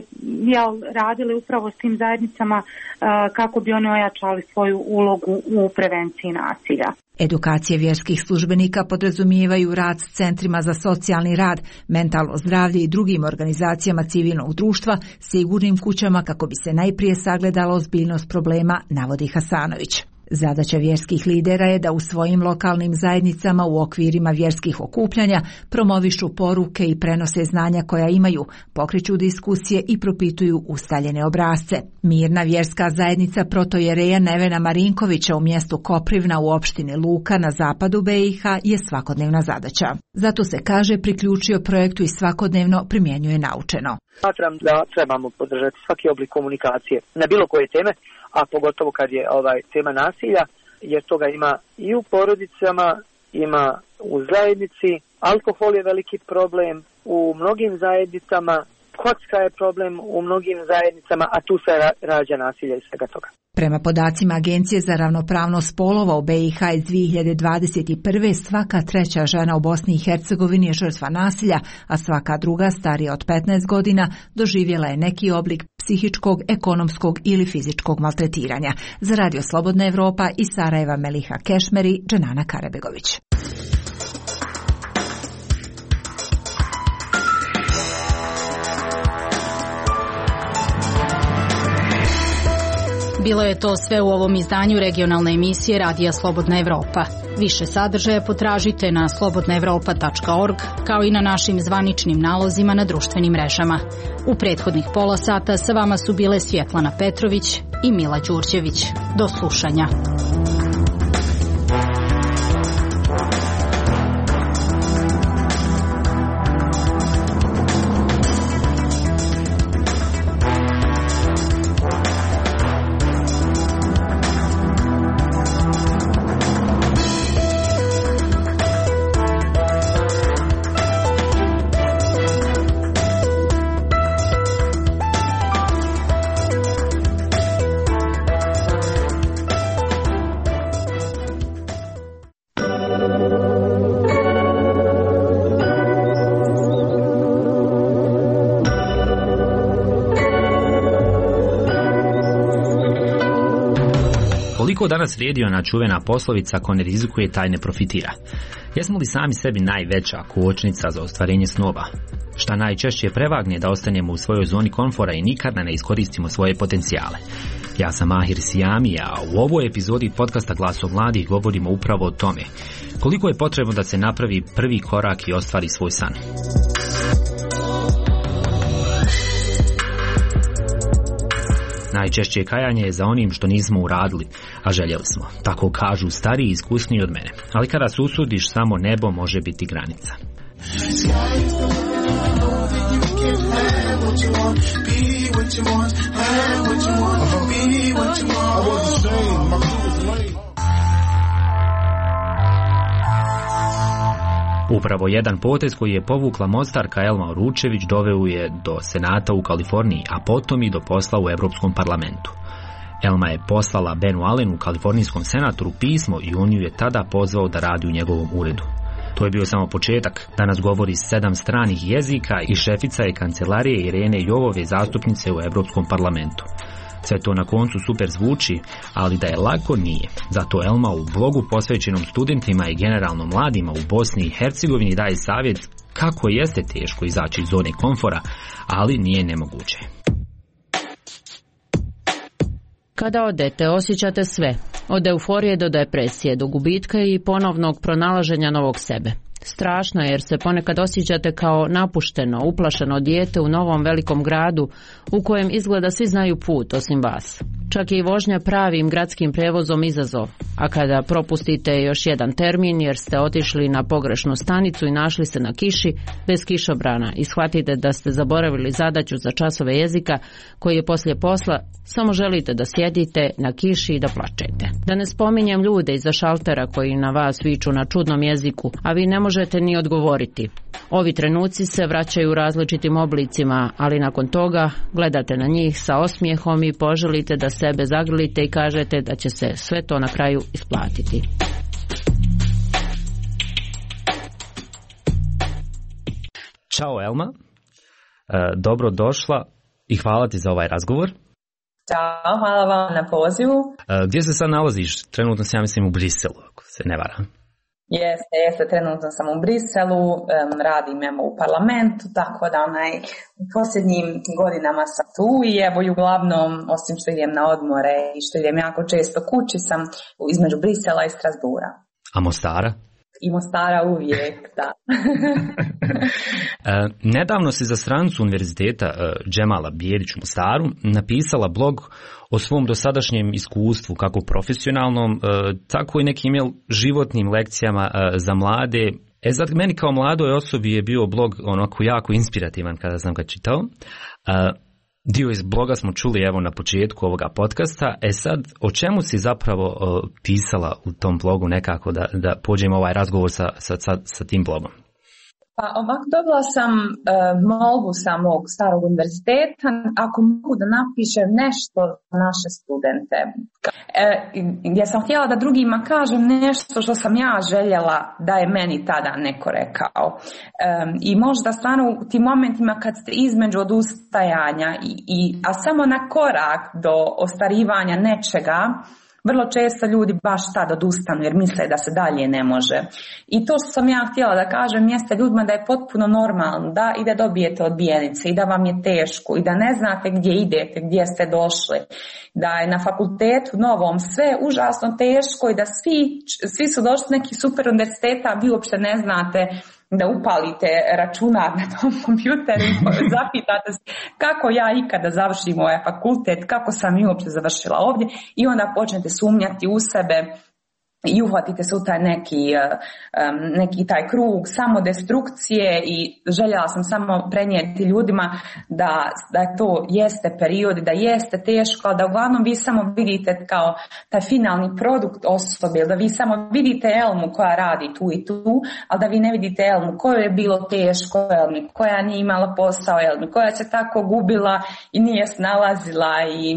radili upravo s tim zajednicama kako bi oni ojačali svoju ulogu u prevenciji nasilja. Edukacije vjerskih službenika podrazumijevaju rad s centrima za socijalni rad, mentalno zdravlje i drugim organizacijama civilnog društva, sigurnim kućama kako bi se najprije sagledala ozbiljnost problema, navodi Hasanović. Zadaća vjerskih lidera je da u svojim lokalnim zajednicama u okvirima vjerskih okupljanja promovišu poruke i prenose znanja koja imaju, pokreću diskusije i propituju ustaljene obrasce. Mirna vjerska zajednica protojereja Nevena Marinkovića u mjestu Koprivna u opštini Luka na zapadu BiH je svakodnevna zadaća. Zato se, kaže, priključio projektu i svakodnevno primjenjuje naučeno. Smatram da trebamo podržati svaki oblik komunikacije na bilo koje teme, a pogotovo kad je tema nasilja, jer toga ima i u porodicama, ima u zajednici. Alkohol je veliki problem u mnogim zajednicama, kocka je problem u mnogim zajednicama, a tu se rađa nasilje i svega toga. Prema podacima Agencije za ravnopravnost spolova u BiH iz 2021. svaka 3. žena u Bosni i Hercegovini je žrtva nasilja, a svaka druga, starija od 15 godina, doživjela je neki oblik psihičkog, ekonomskog ili fizičkog maltretiranja. Za Radio Slobodna Evropa iz Sarajeva Meliha Kešmeri, Dženana Karabegović. Bilo je to sve u ovom izdanju regionalne emisije Radija Slobodna Evropa. Više sadržaja potražite na slobodnaevropa.org, kao i na našim zvaničnim nalozima na društvenim mrežama. U prethodnih pola sata sa vama su bile Svjetlana Petrović i Mila Đurđević. Do slušanja. Koliko danas vrijedi ona čuvena poslovica ko ne rizikuje taj ne profitira? Jesmo li sami sebi najveća kočnica za ostvarenje snova? Šta najčešće prevagne da ostanemo u svojoj zoni komfora i nikada ne iskoristimo svoje potencijale? Ja sam Mahir Sijami, a u ovoj epizodi podcasta Glaso mladih govorimo upravo o tome. Koliko je potrebno da se napravi prvi korak i ostvari svoj san? Najčešće kajanje je za onim što nismo uradili, a željeli smo. Tako kažu stariji i iskusniji od mene. Ali kada se usudiš, samo nebo može biti granica. Upravo jedan potez koji je povukla mostarka Elma Oručević doveo je do Senata u Kaliforniji, a potom i do posla u Europskom parlamentu. Elma je poslala Benu Allenu, kalifornijskom senatoru, pismo i on ju je tada pozvao da radi u njegovom uredu. To je bio samo početak. Danas govori 7 stranih jezika i šefica je kancelarije Irene Jovove, zastupnice u Europskom parlamentu. Sve to na koncu super zvuči, ali da je lako nije. Zato Elma u blogu posvećenom studentima i generalno mladima u Bosni i Hercegovini daje savjet kako jeste teško izaći iz zone komfora, ali nije nemoguće. Kada odete, osjećate sve. Od euforije do depresije, do gubitka i ponovnog pronalaženja novog sebe. Strašno je jer se ponekad osjećate kao napušteno, uplašeno dijete u novom velikom gradu u kojem izgleda svi znaju put osim vas. Čak je i vožnja pravim gradskim prevozom izazov, a kada propustite još jedan termin jer ste otišli na pogrešnu stanicu i našli se na kiši bez kišobrana i shvatite da ste zaboravili zadaću za časove jezika koji je poslije posla, samo želite da sjedite na kiši i da plačete. Da ne spominjem ljude iza šaltera koji na vas viču na čudnom jeziku, a vi ne možete ni odgovoriti. Ovi trenuci se vraćaju u različitim oblicima, ali nakon toga gledate na njih sa osmijehom i poželite da sebe zagrlite i kažete da će se sve to na kraju isplatiti. Ćao Elma, dobro došla i hvala ti za ovaj razgovor. Ćao, hvala vam na pozivu. Gdje se sad nalaziš? Trenutno se ja mislim u Briselu, ako se ne varam. Jeste, trenutno sam u Briselu, radim u parlamentu, tako da u posljednjim godinama sam tu i evo i uglavnom, osim što idem na odmore i što idem jako često kući, sam između Brisela i Strasbura. A Mostara? I Mostara uvijek, da. Nedavno si za stranicu univerziteta Džemala Bijelić u Mostaru napisala blog o svom dosadašnjem iskustvu, kako profesionalnom, tako i nekim životnim lekcijama za mlade. Sad meni kao mladoj osobi je bio blog onako jako inspirativan kada sam ga čitao. Dio iz bloga smo čuli evo na početku ovoga podcasta. Sad, o čemu si zapravo pisala u tom blogu nekako da pođemo ovaj razgovor sa tim blogom? Pa ovako dobila sam molbu sa mog starog univerziteta ako mogu da napišem nešto za naše studente. Gdje sam htjela da drugima kažem nešto što sam ja željela da je meni tada neko rekao. I možda stvarno u tim momentima kad ste između odustajanja a samo na korak do ostvarivanja nečega, vrlo često ljudi baš tad odustanu jer misle da se dalje ne može. I to što sam ja htjela da kažem jeste ljudima da je potpuno normalno da i da dobijete odbijenice i da vam je teško i da ne znate gdje idete, gdje ste došli. Da je na fakultetu novom sve užasno teško i da svi su došli s nekih super univerziteta, a vi uopšte ne znate da upalite računar na tom kompjuteru i zapitate se kako ja ikada završim ovaj fakultet, kako sam i uopće završila ovdje i onda počnete sumnjati u sebe i uhvatite se u taj neki taj krug samodestrukcije i željela sam samo prenijeti ljudima da to jeste period, da jeste teško, da uglavnom vi samo vidite kao taj finalni produkt osobe, da vi samo vidite Elmu koja radi tu i tu, ali da vi ne vidite Elmu kojoj je bilo teško, Elmi koja nije imala posao, Elmi koja se tako gubila i nije snalazila i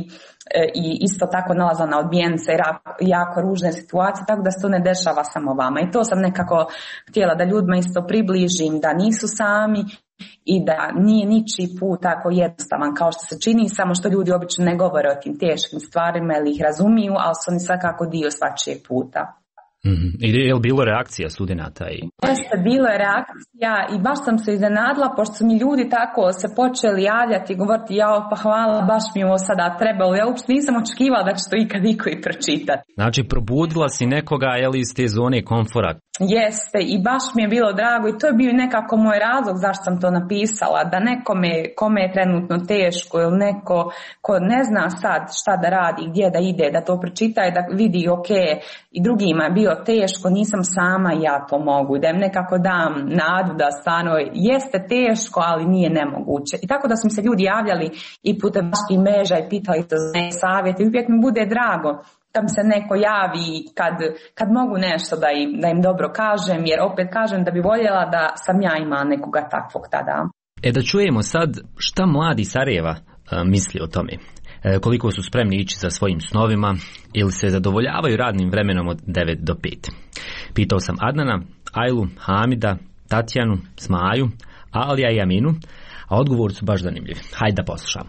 i isto tako nalazila na odbijence jako ružne situacije, tako da se to ne dešava samo vama. I to sam nekako htjela da ljudima isto približim, da nisu sami i da nije ničiji put tako jednostavan kao što se čini, samo što ljudi obično ne govore o tim teškim stvarima ili ih razumiju, ali su oni svakako dio svačijeg puta. I je li bilo reakcija studenata? Jeste, bilo je reakcija i baš sam se iznenadila, pošto su mi ljudi tako se počeli javljati i govoriti, jao pa hvala, baš mi ovo sada trebalo. Ja uopšte nisam očekivala da će to ikad niko i pročitati. Znači probudila si nekoga, iz te zone komfora? Jeste, i baš mi je bilo drago i to je bio nekako moj razlog zašto sam to napisala, da kome je trenutno teško ili neko ko ne zna sad šta da radi, gdje da ide, da to pročita i da vidi ok, i drugima je bio teško, nisam sama i ja to mogu, da im nekako dam nadu da stvarno jeste teško, ali nije nemoguće. I tako da su mi se ljudi javljali i putem vaših mreža i pitali to za savjete i uvijek mi bude drago da mi se neko javi kad mogu nešto da im dobro kažem, jer opet kažem da bi voljela da sam ja imala nekoga takvog tada. Da čujemo sad šta mladi Sarajeva misli o tome. Koliko su spremni ići za svojim snovima ili se zadovoljavaju radnim vremenom od 9 do 5. Pitao sam Adnana, Ajlu, Hamida, Tatjanu, Smaju, Alija i Aminu, a odgovor su baš zanimljivi. Hajde da poslušamo.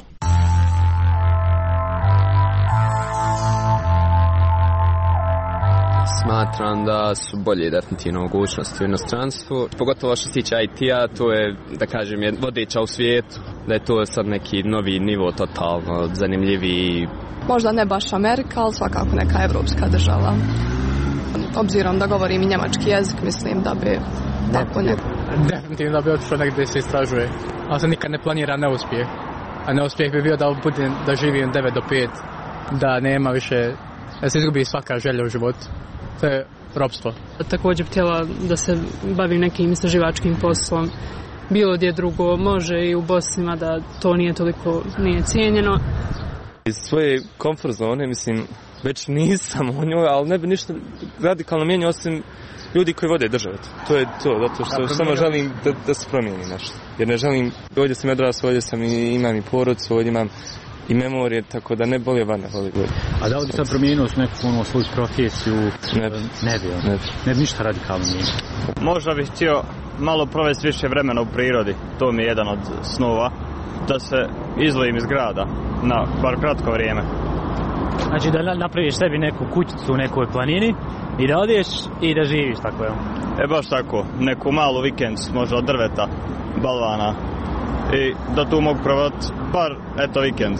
Smatram da su bolje definitivno mogućnosti u inostranstvu, pogotovo što se tiče IT-a, to je, da kažem, je vodeća u svijetu, da je to sad neki novi nivo totalno zanimljiviji. Možda ne baš Amerika, ali svakako neka evropska država. Obzirom da govorim i njemački jezik, mislim da bi tako ne. Definitivno da bi otišao negdje se istražuje, ali se nikad ne planira neuspjeh. A neuspjeh bi bio da živim 9 do 5, da nema više, da se izgubi svaka želja u životu. To je ropstvo. Također htjela da se bavim nekim istraživačkim poslom. Bilo gdje drugo, može i u Bosnima da to nije cijenjeno. Iz svoje komfort zone, mislim, već nisam u njoj, ali ne bi ništa radikalno mijenio osim ljudi koji vode državu. To je to, zato što samo želim da se promijeni nešto. Jer ne želim, ovdje sam odrasao, ovdje sam imam i porodcu, ovdje imam i memorije, tako da ne boli vana, voli gore. A da li bi sad promijenio neku svoju profesiju? Ne bi ništa radikalno mijenio. Možda bih htio malo provesti više vremena u prirodi, to mi je jedan od snova, da se izdvojim iz grada na bar kratko vrijeme. Znači da napraviš sebi neku kućicu u nekoj planini i da odeš i da živiš, tako je? Baš tako, neku malu vikend, možda od drveta, balvana, i da tu mogu provati bar vikend.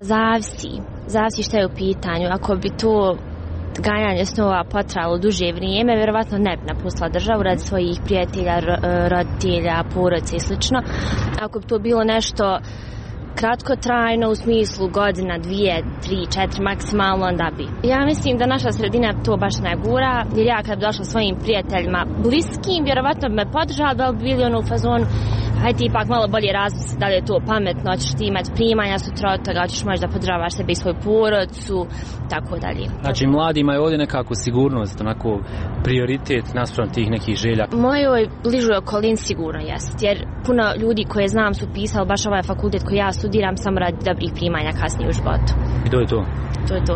Zavisi šta je u pitanju. Ako bi to ganjanje snova potrajalo duže vrijeme, vjerovatno ne bi napustila državu radi svojih prijatelja, roditelja, porodice i slično. Ako bi to bilo nešto kratkotrajno u smislu godina, 2, 3, 4 maksimalno, onda bi. Ja mislim da naša sredina to baš ne gura, jer ja kad bi došla svojim prijateljima bliskim, vjerovatno bi me podržala, da bi bili u fazonu, hajde ti ipak malo bolje razmisli da li je to pametno, hoćeš ti imati primanja sutra od toga, hoćeš možda podržavaš sebe i svoju porodcu, tako dalje. Znači mladima je ovdje nekako sigurnost, onako prioritet naspram tih nekih želja. Mojoj bližoj okolini sigurno jest, jer puno ljudi koje znam su pisali baš ovaj fakultet koji ja studiram samo radi dobrih primanja kasnije u životu. I to je to? To je to.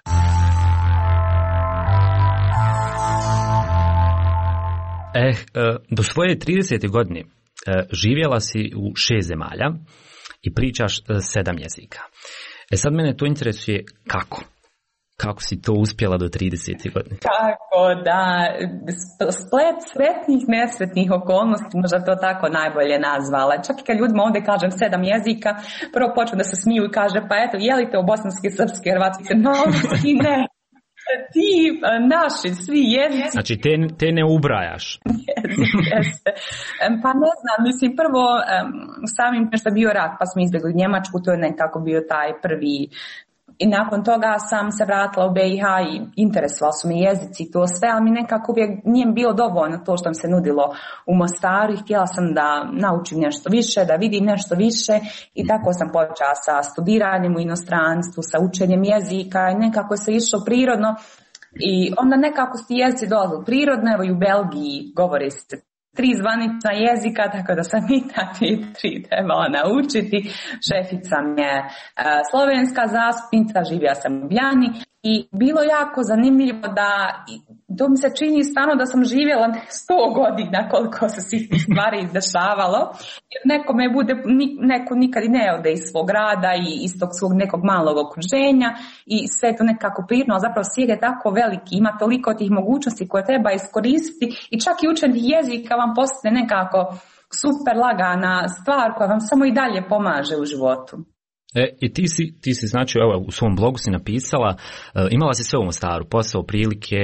Do svoje 30. godine živjela si u 6 zemalja i pričaš 7 jezika. Sad mene to interesuje kako? Kako si to uspjela do 30. godine? Kako da, splet sretnih, nesretnih okolnosti, možda to tako najbolje nazvala. Čak i kad ljudima ovdje kažem 7 jezika, prvo počnu da se smiju i kaže, pa eto, je li te u bosanski, srpski, hrvatski, no, ti ne. Ti naši, svi jezici. Znači te ne ubrajaš. Jeste. Pa ne znam, mislim prvo samim što je bio rat pa smo izbjegli Njemačku, to je nekako bio taj prvi. I nakon toga sam se vratila u BiH i interesovali su me jezici i to sve, ali mi nekako uvijek nije bilo dovoljno to što mi se nudilo u Mostaru i htjela sam da naučim nešto više, da vidim nešto više i tako sam počela sa studiranjem u inostranstvu, sa učenjem jezika i nekako se išlo prirodno i onda nekako su ti jezici dolazili prirodno, evo i u Belgiji govore se 3 zvanična jezika, tako da sam i ta 3 trebala naučiti. Šefica mi je slovenska zastupnica, živjela sam u Ljubljani i bilo jako zanimljivo da to mi se čini stvarno da sam živjela 100 godina koliko se svih tih stvari izdešavalo, jer neko nikad i ne ode iz svog rada i iz tog svog nekog malog okruženja i sve to nekako prirodno, zapravo svijet je tako veliki, ima toliko tih mogućnosti koje treba iskoristiti i čak i učenje jezika vam postane nekako super lagana stvar koja vam samo i dalje pomaže u životu. I ti si znači, evo, u svom blogu si napisala, imala si sve u Mostaru, posao, prilike,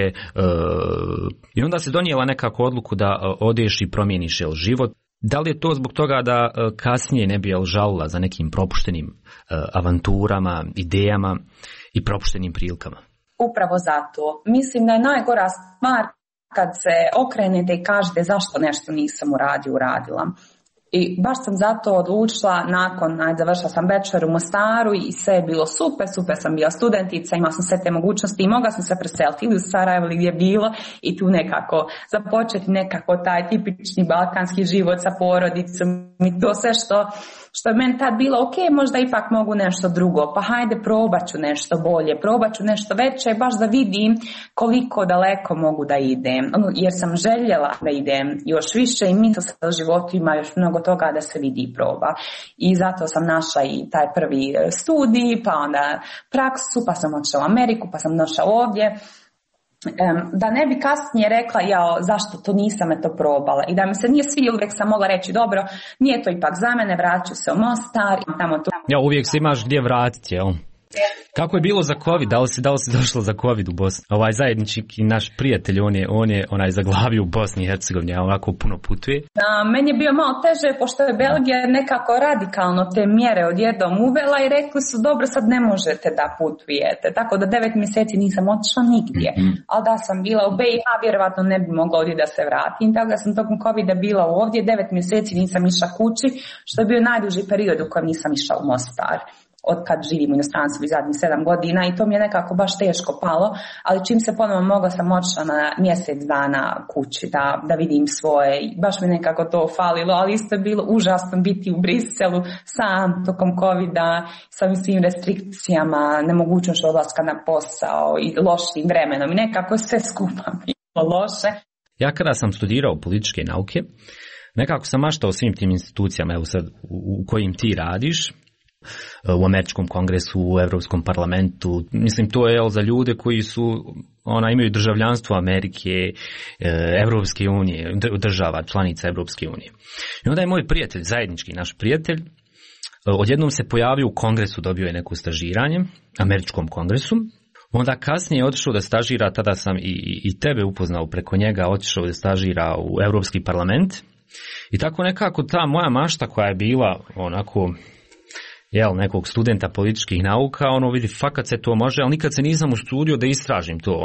i onda si donijela nekako odluku da odeš i promijeniš život. Da li je to zbog toga da kasnije ne bi žalila za nekim propuštenim avanturama, idejama i propuštenim prilikama? Upravo zato. Mislim da je najgora stvar kad se okrenete i kažete zašto nešto nisam uradila. I baš sam zato odlučila završila sam bachelor u Mostaru i sve je bilo super sam bila studentica, imala sam sve te mogućnosti i mogla sam se preseliti ili u Sarajevo ili gdje je bilo i tu nekako započeti nekako taj tipični balkanski život sa porodicom i to sve što je meni tad bilo ok, možda ipak mogu nešto drugo, pa hajde probat ću nešto bolje, probat ću nešto veće, baš da vidim koliko daleko mogu da idem, jer sam željela da idem još više i mislim da u životu ima još mnogo toga da se vidi i proba. I zato sam našla i taj prvi studij, pa onda praksu, pa sam odšla u Ameriku, pa sam došla ovdje. Da ne bi kasnije rekla zašto to nisam to probala i da mi se nije svidjelo, uvijek sam mogla reći dobro, nije to ipak za mene, vraću se u Mostar i tamo tu. Ja, uvijek se imaš gdje vratiti, jel? Kako je bilo za COVID? Da li si došla za COVID u Bosni? Ovaj zajednički naš prijatelj, on je onaj zaglavio u Bosni i Hercegovini, a onako puno putuje. Meni je bio malo teže, pošto je Belgija nekako radikalno te mjere odjednom uvela i rekli su dobro, sad ne možete da putujete. Tako da 9 mjeseci nisam otišla nigdje. Ali da sam bila u BiH, vjerovatno ne bi mogla ovdje da se vratim. Tako da sam tokom COVID-a bila ovdje, 9 mjeseci nisam išla kući, što je bio najduži period u kojem nisam išla u Mostar. Od kad živim u inostranstvu i zadnjih 7 godina i to mi je nekako baš teško palo, ali čim se ponovno mogla sam otišla na mjesec dana kući da vidim svoje i baš mi nekako to falilo, ali isto je bilo užasno biti u Briselu sam tokom COVID-a sa svim restrikcijama, nemogućnošću odlaska na posao i lošim vremenom i nekako sve skupa bilo loše. Ja kada sam studirao političke nauke, nekako sam maštao o svim tim institucijama, evo sad u kojim ti radiš, u Američkom kongresu, u Europskom parlamentu. Mislim, to je za ljude koji imaju državljanstvo Amerike, Europske unije, država, članica Europske unije. I onda je moj prijatelj, zajednički naš prijatelj, odjednom se pojavio u kongresu, dobio je neko stažiranje, Američkom kongresu. Onda kasnije je otišao da stažira, tada sam i tebe upoznao preko njega, otišao da stažira u Europski parlament. I tako nekako ta moja mašta koja je bila onako nekog studenta političkih nauka, vidi, fakat se to može, ali nikad se nisam usudio da istražim to,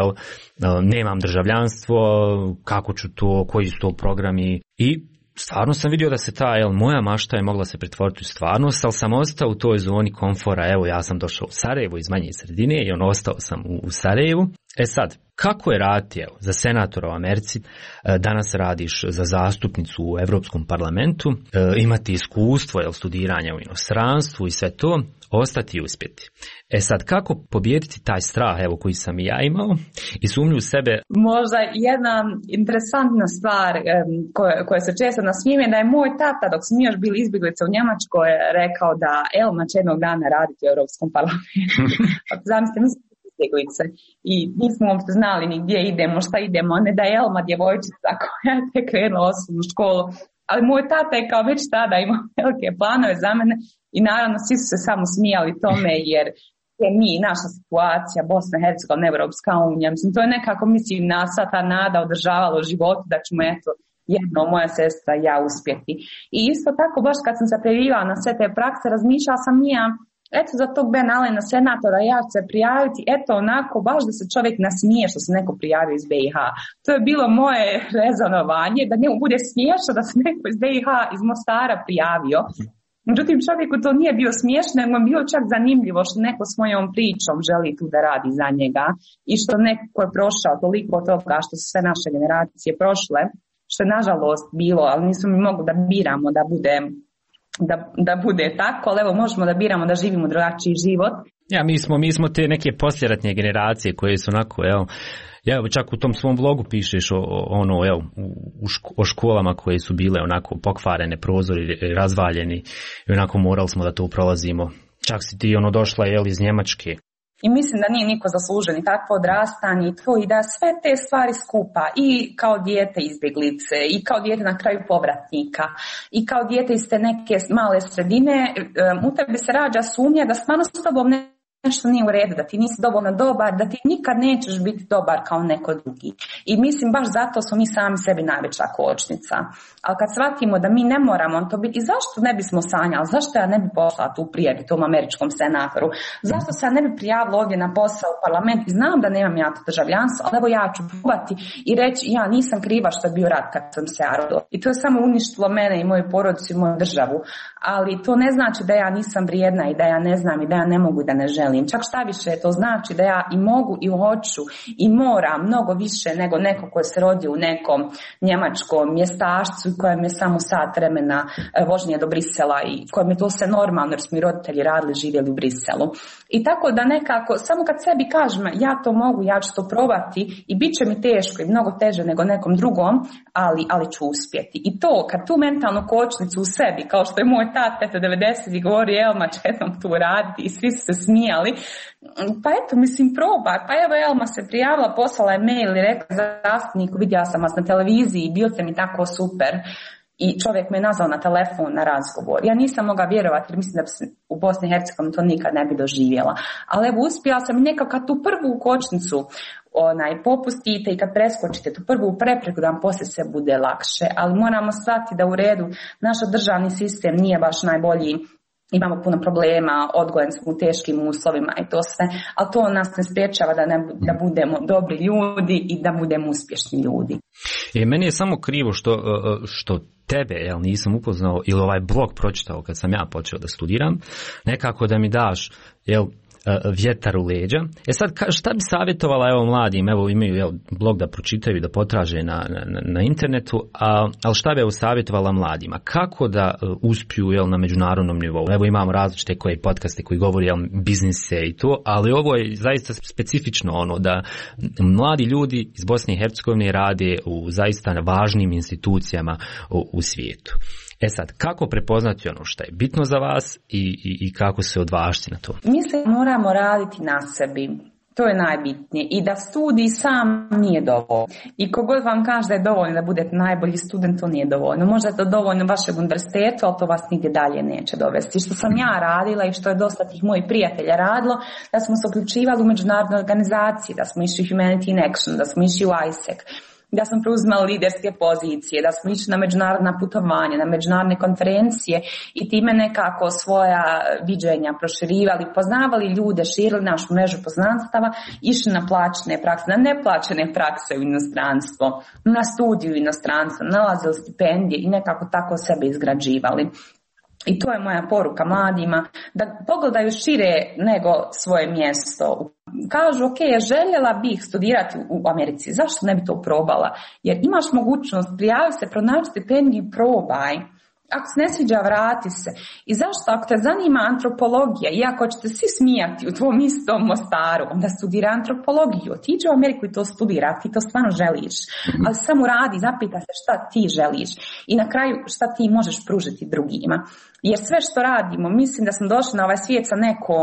nemam državljanstvo, kako ću to, koji su to programi i stvarno sam vidio da se ta moja mašta je mogla se pretvoriti u stvarnost, ali sam ostao u toj zoni komfora, ja sam došao u Sarajevo iz manje sredine i ostao sam u Sarajevu. Sad, kako je raditi za senatora u Americi, danas radiš za zastupnicu u Europskom parlamentu, imati iskustvo studiranja u inostranstvu i sve to, ostati i uspjeti. Sad, kako pobijediti taj strah koji sam i ja imao i sumnju u sebe? Možda jedna interesantna stvar koja se često nasmije da je moj tata, dok smo još bili izbjeglice u Njemačkoj, rekao da Elma će jednog dana raditi u Europskom parlamentu. Zamislite, izbjeglice i nismo uopšte znali ni gdje idemo, šta idemo, ne da je Elma djevojčica koja je tek krenula osnovnu školu, ali moj tata je kao već tada imao velike planove za mene i naravno svi su se samo smijali tome jer je naša situacija, Bosna i Hercegovina, Evropska unija, mislim to je nekako nas ta nada održavala u životu da ćemo jedno, moja sestra i ja uspjeti. I isto tako baš kad sam se prijavila na sve te prakse, razmišljala sam za tog Ben Allena senatora ja ću se prijaviti, onako baš da se čovjek nasmije što se neko prijavio iz BiH. To je bilo moje rezonovanje, da njemu bude smiješno da se neko iz BiH, iz Mostara prijavio. Međutim, čovjeku to nije bio smiješno, nego je bilo čak zanimljivo što neko s mojom pričom želi tu da radi za njega i što neko je prošao toliko toga što su sve naše generacije prošle, što je nažalost bilo, ali nismo mi mogli da biramo da bude tako, ali evo možemo da biramo da živimo drugačiji život. Ja, mi smo te neke posljeratne generacije koje su onako, evo, čak u tom svom vlogu pišeš o školama koje su bile onako pokvarene, prozori razvaljeni i onako morali smo da to prolazimo. Čak si ti došla iz Njemačke. I mislim da nije niko zaslužen i takvo odrastanje i to i da sve te stvari skupa i kao dijete izbjeglice i kao dijete na kraju povratnika i kao dijete iz te neke male sredine, u tebi se rađa sumnja da stvarno s tobom nešto nije u redu, da ti nisi dovoljno dobar, da ti nikad nećeš biti dobar kao neko drugi. I mislim baš zato smo mi sami sebi najveća kočnica. Ali kad shvatimo da mi ne moramo to biti, i zašto ne bismo sanjali, zašto ja ne bi poslala tu prijavu tom američkom senatoru, zašto se ja ne bi prijavila ovdje na posao u parlament i znam da nemam ja to državljanstvo, ali evo ja ću probati i reći ja nisam kriva što je bio rat kad sam se rodila. I to je samo uništilo mene i moju porodicu i moju državu. Ali to ne znači da ja nisam vrijedna i da ja ne znam i da ja ne mogu i da ne želim. Čak šta više, to znači da ja i mogu i hoću i moram mnogo više nego neko koji se rodio u nekom njemačkom mjestašcu kojem je samo sat vremena vožnje do Brisela i kojem je to sve normalno jer smo mi roditelji radili, živjeli u Briselu. I tako da nekako, samo kad sebi kažem ja to mogu, ja ću to probati i bit će mi teško i mnogo teže nego nekom drugom, ali ću uspjeti. I to, kad tu mentalnu kočnicu u sebi, kao što je moj tata 90-ih govori, Elma će jednom tu raditi i svi su se smijali, pa eto, mislim, probaj, pa evo Elma se prijavila, poslala je mail i rekla zastupniku, vidjela sam vas na televiziji, bio ste mi tako super. I čovjek me nazvao na telefon na razgovor. Ja nisam mogla vjerovati jer mislim da u Bosni i Hercegovini to nikad ne bi doživjela. Ali evo uspjela sam i nekako kad tu prvu kočnicu popustite i kad preskočite tu prvu prepreku da vam poslije sve bude lakše. Ali moramo shvatiti da u redu naš državni sistem nije baš najbolji. Imamo puno problema, odgojeni smo u teškim uslovima i to sve, ali to nas ne spriječava da budemo dobri ljudi i da budemo uspješni ljudi. Meni je samo krivo što tebe nisam upoznao ili ovaj blog pročitao kad sam ja počeo da studiram, nekako da mi daš vjetar u leđa. Sad, šta bi savjetovala mladim, imaju blog da pročitaju, da potraže na internetu, ali šta bi savjetovala mladima? Kako da uspiju na međunarodnom nivou? Imamo različite koje podcaste koji govori biznise i to, ali ovo je zaista specifično da mladi ljudi iz Bosne i Hercegovine rade u zaista važnim institucijama u svijetu. Sad, kako prepoznati ono što je bitno za vas i kako se odvažiti na to? Mislim, moramo raditi na sebi. To je najbitnije. I da studij sam nije dovoljno. I kogod vam kaže da je dovoljno da budete najbolji student, to nije dovoljno. Možda je to dovoljno vašeg univerzitetu, ali to vas nigdje dalje neće dovesti. Što sam ja radila i što je dosta tih mojih prijatelja radilo, da smo se uključivali u međunarodne organizacije, da smo išli Humanity in Action, da smo išli u ISEC, da smo preuzimali liderske pozicije, da smo išli na međunarodna putovanja, na međunarodne konferencije i time nekako svoja viđenja proširivali, poznavali ljude, širili našu mrežu poznanstava, išli na plaćene prakse, na neplaćene prakse u inostranstvo, na studiju u inostranstvo, nalazili stipendije i nekako tako sebe izgrađivali. I to je moja poruka mladima, da pogledaju šire nego svoje mjesto. Kažu, ok, željela bih studirati u Americi, zašto ne bi to probala? Jer imaš mogućnost, prijavi se, pronaći stipendiju, probaj. Ako se ne sviđa, vrati se. I zašto? Ako te zanima antropologija i ako ćete svi smijati u tvom istom Mostaru, onda studira antropologiju. Otiđi u Ameriku i to studira, ti to stvarno želiš. Ali samo radi, zapita se šta ti želiš. I na kraju šta ti možeš pružiti drugima. Jer sve što radimo, mislim da smo došli na ovaj svijet sa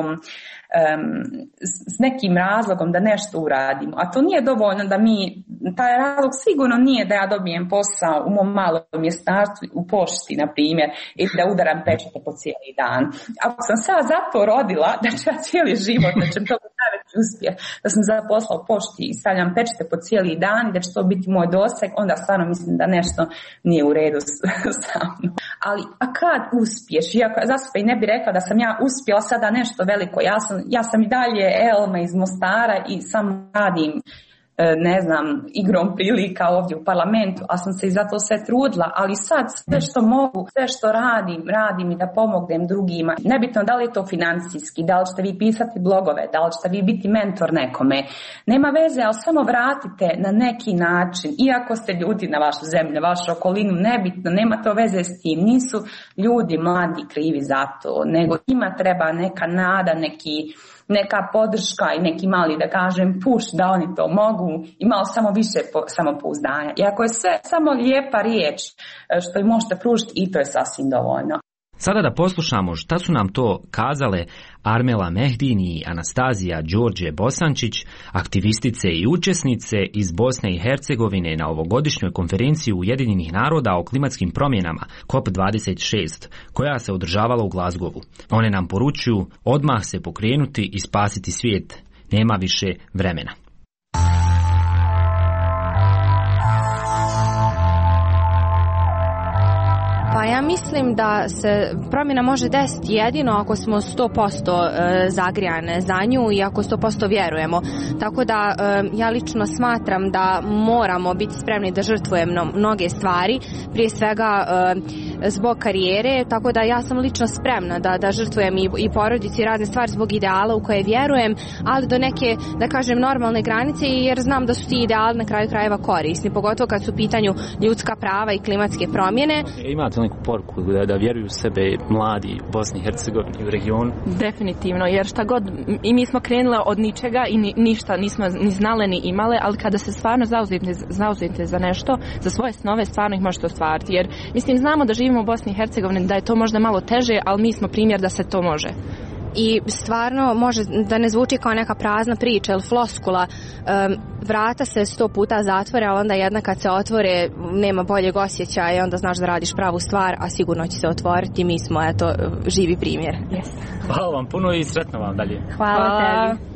s nekim razlogom da nešto uradimo. A to nije dovoljno da taj razlog sigurno nije da ja dobijem posao u mom malom mjestarstvu u pošti, na primjer, i da udaram pečete po cijeli dan. Ako sam sad zato rodila, da ću ja cijeli život, da će to biti najveći uspjeh, da sam zaposlala u pošti i stavljam pečete po cijeli dan i da će to biti moj doseg, onda stvarno mislim da nešto nije u redu sa mnom. Ali, a kad uspiješ? Za sebe i ne bi rekla da sam ja uspjela sada nešto veliko. Ja sam i dalje Elma iz Mostara i samo radim ne znam, igrom prilika ovdje u parlamentu, a sam se i za to sve trudila, ali sad sve što mogu, sve što radim i da pomognem drugima. Nebitno da li je to financijski, da li ćete vi pisati blogove, da li ćete vi biti mentor nekome, nema veze, ali samo vratite na neki način, iako ste ljudi na vašu zemlju, na vašu okolinu, nebitno, nema to veze s tim, nisu ljudi mladi krivi za to, nego ima treba neka nada, neka podrška i neki mali, da kažem, push da oni to mogu i malo samo više samopouzdanja. I ako je sve samo lijepa riječ što im možete pružiti, i to je sasvim dovoljno. Sada da poslušamo šta su nam to kazale Armela Mehdin i Anastazija Đorđe Bosančić, aktivistice i učesnice iz Bosne i Hercegovine na ovogodišnjoj konferenciji Ujedinjenih naroda o klimatskim promjenama COP26, koja se održavala u Glazgovu. One nam poručuju odmah se pokrenuti i spasiti svijet. Nema više vremena. Pa ja mislim da se promjena može desiti jedino ako smo 100% zagrijane za nju i ako 100% vjerujemo. Tako da ja lično smatram da moramo biti spremni da žrtvujemo mnoge stvari, prije svega zbog karijere, tako da ja sam lično spremna da žrtvujem i porodicu i razne stvari zbog ideala u koje vjerujem, ali do neke, da kažem, normalne granice, jer znam da su ti ideali na kraju krajeva korisni, pogotovo kad su u pitanju ljudska prava i klimatske promjene. Imate neku poruku da vjeruju u sebe mladi u Bosni i Hercegovini, u regionu? Definitivno, jer šta god, i mi smo krenule od ničega i ništa nismo ni znale ni imale, ali kada se stvarno zauzmete za nešto, za svoje snove, stvarno ih možete ostvariti, jer mislim znamo da živimo u Bosni i Hercegovini, da je to možda malo teže, ali mi smo primjer da se to može. I stvarno može da ne zvuči kao neka prazna priča ili floskula, vrata se 100 puta zatvore, a onda jedna kad se otvore nema boljeg osjećaja i onda znaš da radiš pravu stvar, a sigurno će se otvoriti. Mi smo, eto, živi primjer. Yes. Hvala vam puno i sretno vam dalje. Hvala tebi.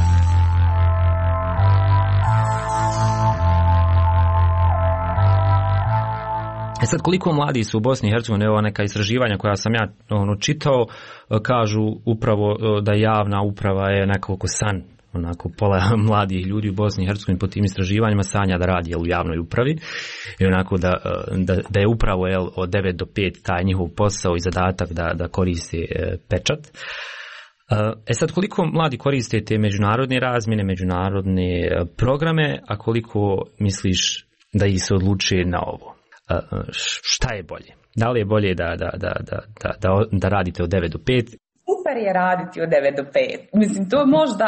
Sad koliko mladi su u Bosni i Hercegovini, evo neka istraživanja koja sam ja čitao, kažu upravo da javna uprava je nekako san, onako pola mladih ljudi u Bosni i Hercegovini po tim istraživanjima sanja da radi u javnoj upravi i onako da je upravo od 9 do 5 taj njihov posao i zadatak da koriste pečat. Sad koliko mladi koriste te međunarodne razmjene, međunarodne programe, a koliko misliš da ih se odluče na ovo? Šta je bolje? Da li je bolje da radite od 9 do 5? Super je raditi od 9 do 5. Mislim, to je možda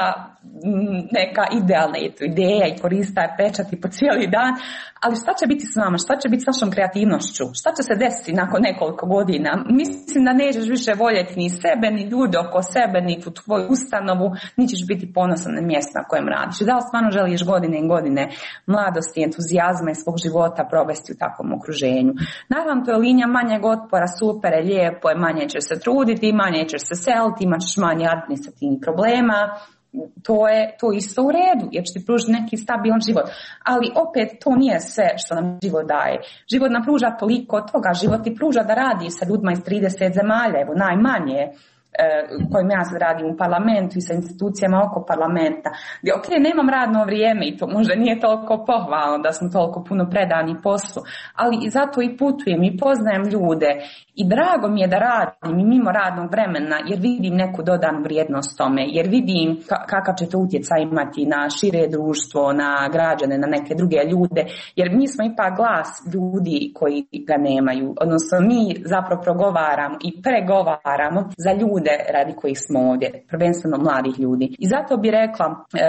neka idealna ideja i korista je pečati po cijeli dan, ali šta će biti s vama? Šta će biti s vašom kreativnošću? Šta će se desiti nakon nekoliko godina? Mislim da nećeš više voljeti ni sebe, ni ljude oko sebe, ni u tvoju ustanovu, ni ćeš biti ponosan na mjesto na kojem radiš. Da li stvarno želiš godine i godine mladosti, entuzijazma i svog života provesti u takvom okruženju? Naravno, to je linija manjeg otpora, super je, lijepo je, manje ćeš se truditi, manje ćeš se seliti, imat ćeš manje administrativnih problema. To je isto u redu, jer će ti pružiti neki stabilan život. Ali opet to nije sve što nam život daje. Život nam pruža toliko toga, život ti pruža da radi sa ljudima iz 30 zemalja, evo najmanje kojim ja sad radim u parlamentu i sa institucijama oko parlamenta. Gdje, ok, nemam radno vrijeme i to možda nije toliko pohvalno da sam toliko puno predani poslu, ali i zato i putujem i poznajem ljude i drago mi je da radim i mimo radnog vremena jer vidim neku dodanu vrijednost tome, jer vidim kakav će to utjecaj imati na šire društvo, na građane, na neke druge ljude, jer mi smo ipak glas ljudi koji ga nemaju, odnosno mi zapravo progovaramo i pregovaramo za ljude radi kojih smo ovdje, prvenstveno mladih ljudi. I zato bi rekla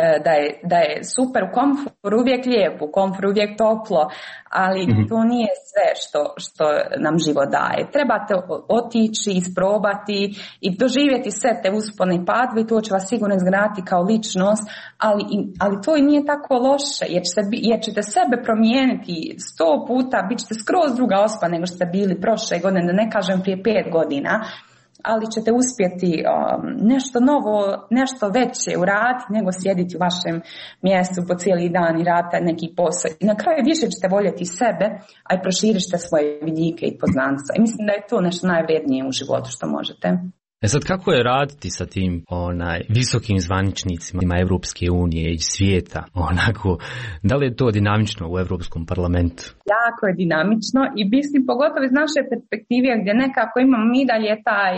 da je super, u komforu uvijek lijepo, u komforu uvijek toplo, ali to nije sve što nam život daje. Trebate otići, isprobati i doživjeti sve te uspone i padove i to će vas sigurno izgraditi kao ličnost, ali to i nije tako loše, jer ćete sebe promijeniti 100 puta, bit ćete skroz druga osoba nego što ste bili prošle godine, da ne kažem prije 5 godina, ali ćete uspjeti nešto novo, nešto veće uraditi nego sjediti u vašem mjestu po cijeli dan i raditi neki posao. I na kraju više ćete voljeti sebe, a i proširiti svoje vidike i poznanstva. I mislim da je to nešto najvrijednije u životu što možete. Sad, kako je raditi sa tim visokim zvaničnicima Evropske unije i svijeta? Da li je to dinamično u Evropskom parlamentu? Jako je dinamično i mislim pogotovo iz naše perspektive gdje nekako imamo mi dalje taj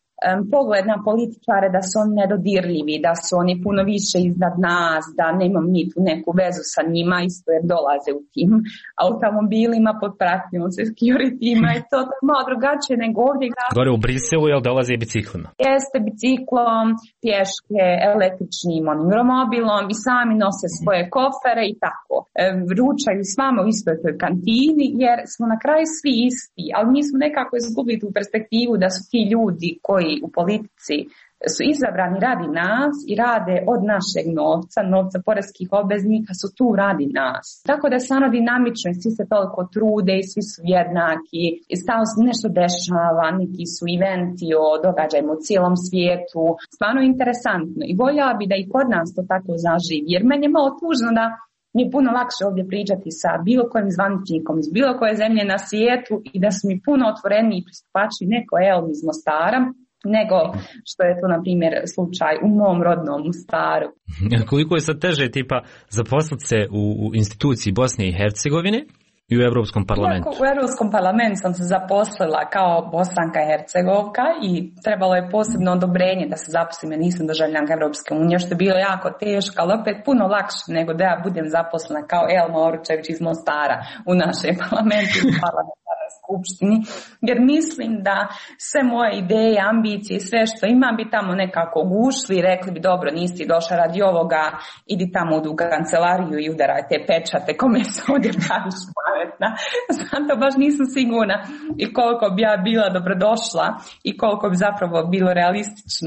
pogled na političare da su oni nedodirljivi, da su oni puno više iznad nas, da nemamo mi tu neku vezu sa njima, isto jer dolaze u tim automobilima pod pratnjom securityma i to je malo drugačije nego ovdje. Gore u Briselu, jel dolaze biciklima? Jeste, biciklom, pješke, električnim romobilom i sami nose svoje kofere i tako. Ručaju s vama u istoj toj kantini jer smo na kraju svi isti, ali mi smo nekako izgubili tu perspektivu da su ti ljudi koji u politici su izabrani radi nas i rade od našeg novca poreskih obveznika su tu radi nas. Tako da je stvarno dinamično i svi se toliko trude i svi su jednaki i stalno se nešto dešava, neki su eventi o događajima u cijelom svijetu. Stvarno je interesantno i voljela bi da i kod nas to tako zaživi jer meni je malo tužno da mi je puno lakše ovdje pričati sa bilo kojim zvaničnikom iz bilo koje zemlje na svijetu i da su mi puno otvoreniji i pristupačni neko iz Mostara nego što je to, na primjer, slučaj u mom rodnom Mostaru. Koliko je sad teže tipa zaposliti se u instituciji Bosne i Hercegovine i u Europskom parlamentu? U Europskom parlamentu sam se zaposlila kao Bosanka i Hercegovka i trebalo je posebno odobrenje da se zaposlim, jer nisam državljanka Europske unije, što je bilo jako teško, ali opet puno lakše nego da ja budem zaposlena kao Elma Oručević iz Mostara u našem parlamentu i parlamentarnoj skupštini, jer mislim da sve moje ideje, ambicije i sve što imam bi tamo nekako gušli i rekli bi dobro, nisi došla radi ovoga, idi tamo u kancelariju i udaraj te pečate, kome se ovdje praviš pametna. Zato baš nisam sigurna i koliko bi ja bila dobrodošla i koliko bi zapravo bilo realistično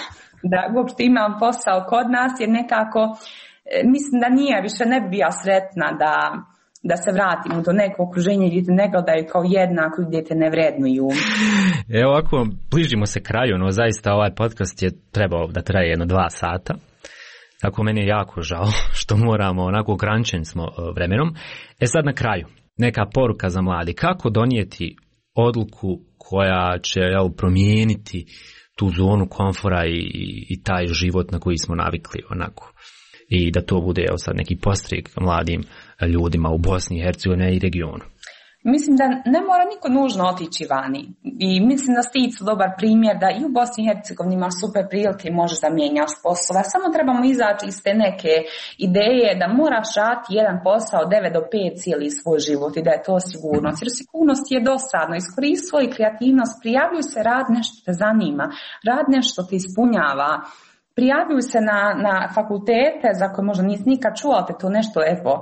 da uopšte imam posao kod nas, jer nekako mislim da nije, više ne bi bila sretna da se vratimo do nekog okruženja gdje te ne gledaju kao jednako, gdje te ne vrednuju. Evo ovako, bližimo se kraju, no zaista ovaj podcast je trebao da traje 1-2 sata. Tako meni je jako žao što moramo, onako ograničeni smo vremenom. Sad na kraju, neka poruka za mladi. Kako donijeti odluku koja će promijeniti tu zonu komfora i taj život na koji smo navikli onako. I da to bude sad neki postrijek mladim ljudima u Bosni i Hercegovini i regionu. Mislim da ne mora niko nužno otići vani. I mislim da ste dobar primjer da i u Bosni i Hercegovini ima super prilike i možeš da mijenjaš poslova. Samo trebamo izaći iz te neke ideje da moraš raditi jedan posao 9 do 5 cijeli svoj život i da je to sigurnost. Jer sigurnost je dosadno. Iskoristi svoju kreativnost, prijavljuj se, rad nešto te zanima, rad nešto te ispunjava. Prijavljuju se na fakultete za koje možda nisi nikad čuo, ali te to nešto,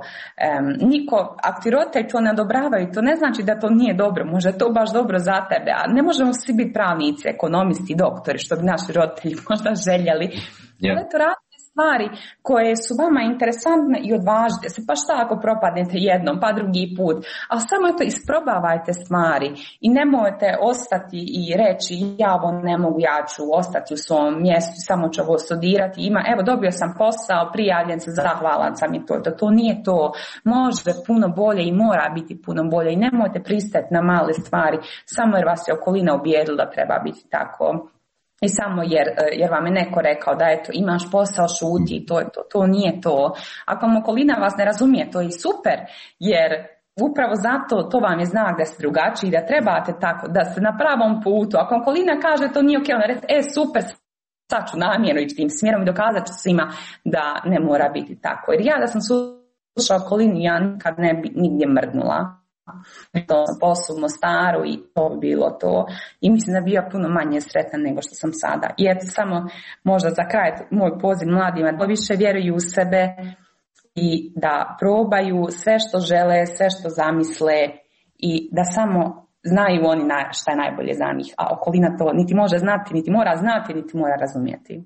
ako ti roditelji to ne odobravaju, to ne znači da to nije dobro, možda je to baš dobro za tebe, a ne možemo svi biti pravnici, ekonomisti, doktori, što bi naši roditelji možda željeli. Ali to radite stvari koje su vama interesantne i odvažite se, pa šta ako propadnete jednom, pa drugi put, ali samo to isprobavajte stvari i nemojte ostati i reći ja ovo ne mogu, ja ću ostati u svom mjestu, samo ću ovo studirati, evo dobio sam posao, prijavljen se, zahvalan sam i to nije to, može puno bolje i mora biti puno bolje i nemojte pristati na male stvari samo jer vas je okolina ubijedila da treba biti tako. I samo jer vam je neko rekao da eto, imaš posao, šuti, to nije to. Ako vam okolina vas ne razumije, to je super, jer upravo zato to vam je znak da ste drugačiji, da trebate tako, da ste na pravom putu. Ako okolina kaže to nije ok, onda reći, super, sad ću namjerno ići tim smjerom i dokazat ću svima da ne mora biti tako. Jer ja da sam slušala okolinu, ja nikad ne bi nigdje mrdnula. To sam posao u Mostaru i to bi bilo to. I mislim da bi ja puno manje sretna nego što sam sada. I eto, samo možda za kraj moj poziv mladima da više vjeruju u sebe i da probaju sve što žele, sve što zamisle i da samo znaju oni šta je najbolje za njih. A okolina to niti može znati, niti mora znati, niti mora razumijeti.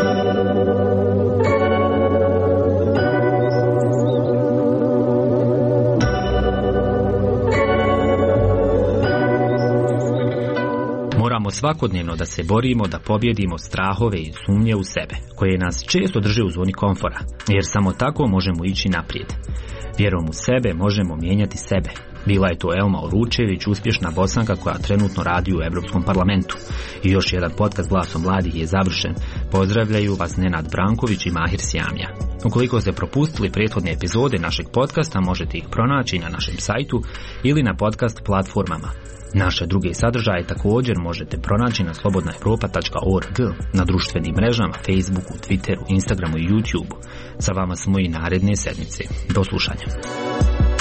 Moramo svakodnevno da se borimo da pobjedimo strahove i sumnje u sebe, koje nas često drže u zoni komfora, jer samo tako možemo ići naprijed. Vjerom u sebe možemo mijenjati sebe. Bila je to Elma Uručević, uspješna Bosanka koja trenutno radi u Europskom parlamentu. I još jedan podcast Glasom mladih je završen. Pozdravljaju vas Nenad Branković i Mahir Sjamija. Ukoliko ste propustili prethodne epizode našeg podcasta, možete ih pronaći na našem sajtu ili na podcast platformama. Naše druge sadržaje također možete pronaći na slobodnaevropa.org, na društvenim mrežama, Facebooku, Twitteru, Instagramu i YouTubeu. Sa vama smo i naredne sedmice. Do slušanja.